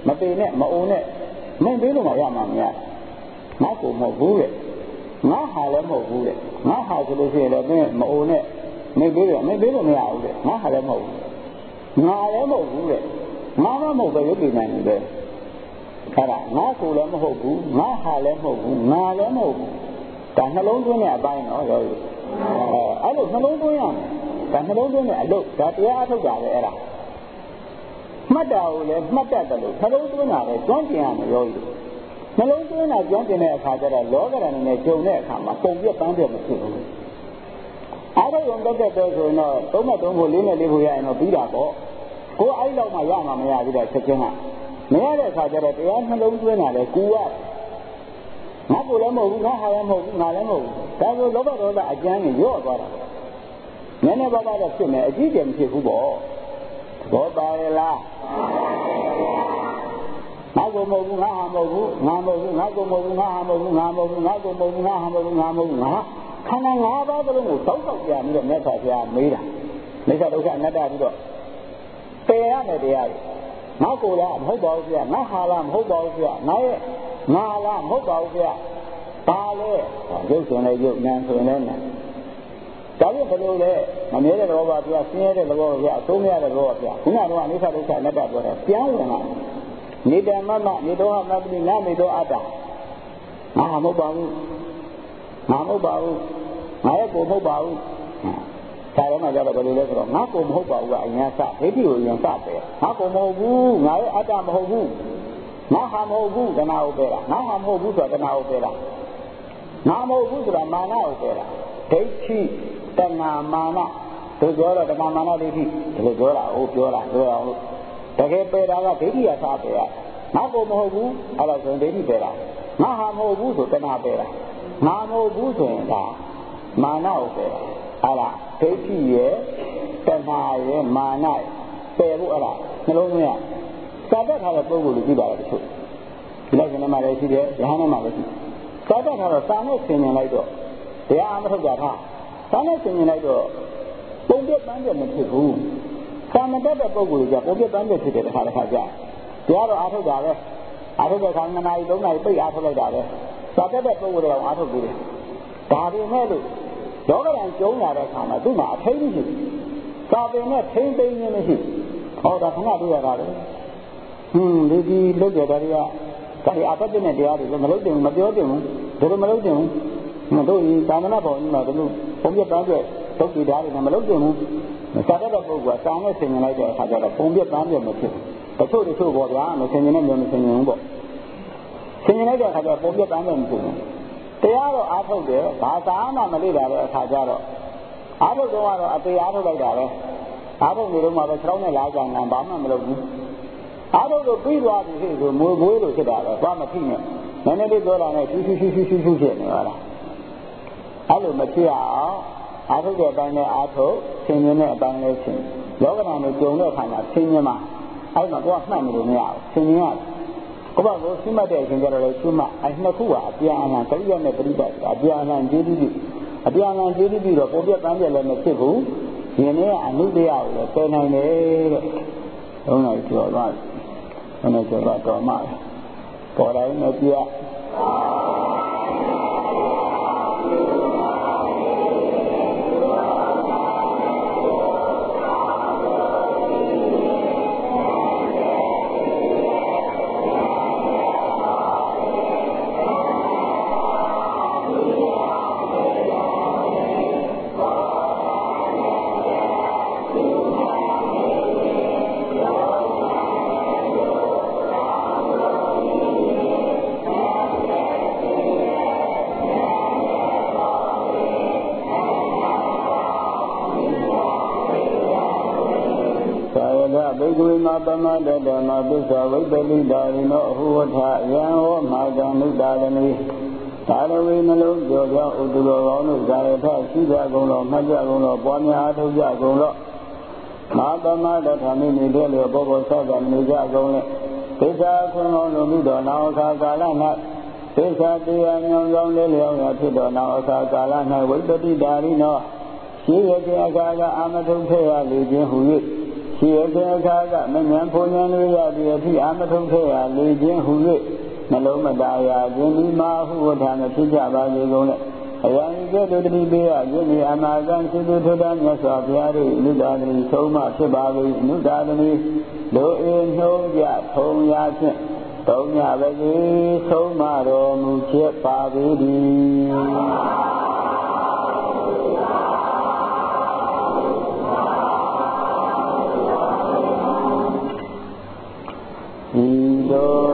မပေနဲ့မအုံနဲ့မင်းပေးလို့မှရမှာမရငါ့ကိုမဟုတ်ဘူးတဲ့ငါဟာလည်းမဟုတ်ဘူးတဲ့ငါဟာဆိုလို့ရှိရင်လည်းမင်းမအုံနဲ့မင်းပေးတယ်မင်းပေးလို့မရဘူးတဲ့ငါဟာလည်းမဟုတ်ဘူးငါလည်းမဟုတ်ဘူးတဲ့ငါမမဟုတ်ပဲရုပ်ပြနိုင်တယ်အဲ့ဒါငါကိုလည်းမဟုတ်ဘူးငါဟာလည်းမဟုတ်ဘူးငါလည်းမဟုတ်ဘူးဒါနှလုံးသွင်းတဲ့အပိုင်းနော်ရောအဲ့လိုနှလုံးသွင်းရမယ်ဒါနှလုံးသွင်းတဲ့အလုပ်ဒါတရားအထုတ်တာပဲအဲ့ဒါမှတ်တာကိုလည်းမှတ်တတ်တယ်လို့နှလုံးသွင်းတာလည်းကျွမ်းကျင်ရမယ်ရောနှလုံးသွင်းတာကျွမ်းကျင်တဲ့အခါကျတော့လောကဓာတ်နဲ့ကြုံတဲ့အခါမှာပုံပြပန်းပြမဖြစ်ဘူးအားလုံးရုံတက်တဲ့ဆိုရင်တော့သုံးနဲ့သုံးဖို့လေးနဲ့လေးဖို့ရရင်တော့ပြီးတာပေါ့ကိုယ်အဲ့လောက်မှရမှာမရသေးတဲ့ချက်ချင်းကမရတဲ့အခါကျတော့တရားနှလုံးသွင်းတာလေကူရငါကိုလည်းမဟုတ်ဘူးငါဟာလည်းမဟုတ်ဘူးငါလည်းမဟုတ်ဘူးဒါဆိုလောဘဒေါသအကျမ်းကြီးရော့သွားတာနည်းနည်းပါးပါးတော့ဖြစ်မယ်အကြီးကျယ်မဖြစ်ဘူးပေါ့ဘောပါရလားငါကိုမဟုတ်ဘူးငါဟာမဟုတ်ဘူးငါမဟုတ်ဘူးငါကိုမဟုတ်ဘူးငါဟာမဟုတ်ဘူးငါမဟုတ်ဘူးငါကိုမဟုတ်ဘူးငါဟာမဟုတ်ဘူးငါမဟုတ်ဘူးငါခန္ဓာ၅ပါးသလုံးကိုတောက်တောက်ပြပြီးတော့မြတ်စွာဘုရားမေးတာမိစ္ဆာဒုက္ခအနတ္တပြီးတော့ပယ်ရမယ်တရားတွေငါကိုလားမဟုတ်ပါဘူးဗျာငါဟာလားမဟုတ်ပါဘူးဗျာငါရဲ့ငါလားမဟုတ်ပါဘူးဗျာဘာလဲရုပ်ဆိုရင်လည်းရုပ်နာမ်ဆိုရင်လည်းနာမ်ဒါပြန်ဘယ်လိုလဲမမြဲတဲ့သဘောပါဗျာဆင်းရဲတဲ့သဘောပါဗျာအသုံးမရတဲ့သဘောပါဗျာခုနကတော့အနိစ္စဒုက္ခအနတ္တပြောတယ်ပြန်ဝင်လာနေတမမနေတော့မပတိနာမေတော့အတ္တငါမဟုတ်ပါဘူးငါမဟုတ်ပါဘူးငါရဲ့ကိုမဟုတ်ပါဘူးဒါလည်းမှကြတော့ဘယ်လိုလဲဆိုတော့ငါကိုမဟုတ်ပါဘူးကအញ្ញစဒိဋ္ဌိကိုအញ្ញစပဲငါကိုမဟုတ်ဘူးငါရဲ့အတ္တမဟုတ်ဘူးငါဟာမဟုတ်ဘူးတဏှာကိုပဲလားငါဟာမဟုတ်ဘူးဆိုတာတဏှာကိုပဲလားငါမဟုတ်ဘူးဆိုတာမာနကိုပဲလားဒိဋ္ဌိတဏှာမာနတို့ပြောတော့တဏှာမာနဒိဋ္ဌိဒီလိုပြောတာဟုတ်ပြောတာပြောအောင်လို့တကယ်ပယ်တာကဒိဋ္ဌိရစားပဲငါကိုမဟုတ်ဘူးအဲ့တော့ဆိုရင်ဒိဋ္ဌိပဲလားငါဟာမဟုတ်ဘူးဆိုတဏှာပဲလားငါမဟုတ်ဘူးဆိုရင်ဒါမာနကိုပဲလားအဲ့ဒါဒိဋ္ဌိရဲ့တဏှာရဲ့မာနပယ်ဖို့အဲ့ဒါနှလုံးသွင်းရစာတတ်ထားတဲ့ပုဂ္ဂိုလ်ကိုကြည့်ပါလားတချို့ဒီလိုက်ကနေမှလည်းရှိတယ်ယဟန်နဲ့မှလည်းရှိစာတတ်ထားတော့စာနဲ့ဆင်ញင်လိုက်တော့တရားအမထုတ်ကြတာစာနဲ့ဆင်ញင်လိုက်တော့ပုံပြပန်းပြမဖြစ်ဘူးစာမတတ်တဲ့ပုဂ္ဂိုလ်ကပုံပြပန်းပြဖြစ်တဲ့တစ်ခါတစ်ခါကြာတရားတော့အားထုတ်တာပဲအားထုတ်တဲ့ခါနှစ်နာရီသုံးနာရီပိတ်အားထုတ်လိုက်တာပဲစာတတ်တဲ့ပုဂ္ဂိုလ်တွေကအားထုတ်ပြီးတယ်ဒါပေမဲ့လို့လောကရန်ကျုံလာတဲ့အခါမှာသူ့မှာအထိတ်မရှိဘူးစာပင်နဲ့ထိမ့်သိမ့်နေမရှိဟောဒါခဏတွေ့ရတာလေဟွန်းဒီဒီလုတ်ကြတာတွေကဒါတွေအပတ်တဲ့တရားတွေမလုတ်တင်မပြောတင်ဘူးဒါလိုမလုတ်တင်ဘူးမတို့ဒီသာမဏေဘောင်ကြီးမှာတို့ဘုံပြပန်းပြသုတ်တီဓာတ်တွေမလုတ်တင်ဘူးစာတတ်တဲ့ပုဂ္ဂိုလ်ကစာနဲ့ဆင်ញင်လိုက်တဲ့အခါကျတော့ဘုံပြပန်းပြမဖြစ်တချို့တချို့ပေါ့ဗျာမဆင်ញင်နဲ့မျိုးမဆင်ញင်ဘူးပေါ့ဆင်ញင်လိုက်တဲ့အခါကျတော့ဘုံပြပန်းပြမဖြစ်ဘူးတရားတော့အားထုတ်တယ်ဘာသာမှမလေ့လာတဲ့အခါကျတော့အားထုတ်တော့ကတော့အသေးအားထုတ်လိုက်တာပဲအားထုတ်နေတော့မှပဲခြေထောက်နဲ့လာကြံငံဘာမှမလုပ်ဘူးအားထုတ်လို့ပြီးသွားပြီဆိုမွေမွေးလို့ဖြစ်တာပဲဘာမှဖြစ်နေနည်းနည်းလေးပြောတာနဲ့ရှူးရှူးရှူးရှူးရှူးရှူးဖြစ်နေပါလားအဲ့လိုမဖြစ်အောင်အားထုတ်တဲ့အတိုင်းနဲ့အားထုတ်ဆင်ញင်တဲ့အတိုင်းနဲ့ဆင်လောကဓာတ်နဲ့ကြုံတဲ့အခါမှာဆင်ញင်မှာအဲ့တော့တော့မှတ်နေလို့မရဘူးဆင်ញင်ရကိုယ့်ဘာကိုရှိမှတ်တဲ့အချိန်ကျတော့လေရှိမှအဲ့နှစ်ခုကအပြန်အလှန်ကရိယာနဲ့ပရိပတ်အပြန်အလှန်ကျေးဇူးပြုအပြန်အလှန်ကျေးဇူးပြုတော့ပုံပြပန်းပြလည်းမဖြစ်ဘူးယင်းနဲ့အနုတရားကိုလည်းပယ်နိုင်တယ်တဲ့သုံးလိုက်ကျော်သွားဘယ်နဲ့ကျော်သွားတော်မှပေါ်တိုင်းနဲ့ပြဘိက္ခဝေမပမတတမပစ္ဆဝိတ္တိတာရိနောအဟုဝထယံဟောမာကံနုတာရဏိသာရဝေနှလုံးကြောကြောင့်ဥဒ္ဒရောကောင်းတို့ဇာယထရှိကြကုန်သောမှတ်ကြကုန်သောပွားများအားထုတ်ကြကုန်သောမာပမတထမိမိတို့လျောဘောဘောဆောကနေကြကုန်လေသစ္စာခွန်ကောင်းတို့မိတော်နာအခါကာလ၌သစ္စာတရားညောင်းကြောင်းလေးလျောင်းရာဖြစ်တော်နာအခါကာလ၌ဝိတ္တိတာရိနောရှိရခြင်းအခါကအာမထုံခဲ့ရလေခြင်းဟူ၍ရှိရတဲ့အခါကမဉဏ်ဖုန်ဉဏ်လေးရပြီးအဖြစ်အာမထုံခဲ့ရလေခြင်းဟူ၍နှလုံးမသားရခြင်းဒီမှာဟုဝဋ္ဌာမဖြစ်ကြပါစေကုန်လေအယံကဲ့သို့တတိပေးရခြင်းဒီအနာဂံစိတုထုဒ္ဓမြတ်စွာဘုရား၏နုဒ္ဒါတိဆုံးမဖြစ်ပါ၏နုဒ္ဒါတိလိုအင်းနှုံးကြထုံရာဖြင့်သုံးညပါစေဆုံးမတော်မူဖြစ်ပါ၏ဒီလို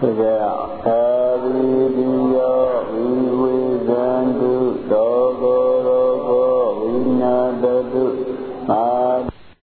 ဒီကအဲဒီဒီယော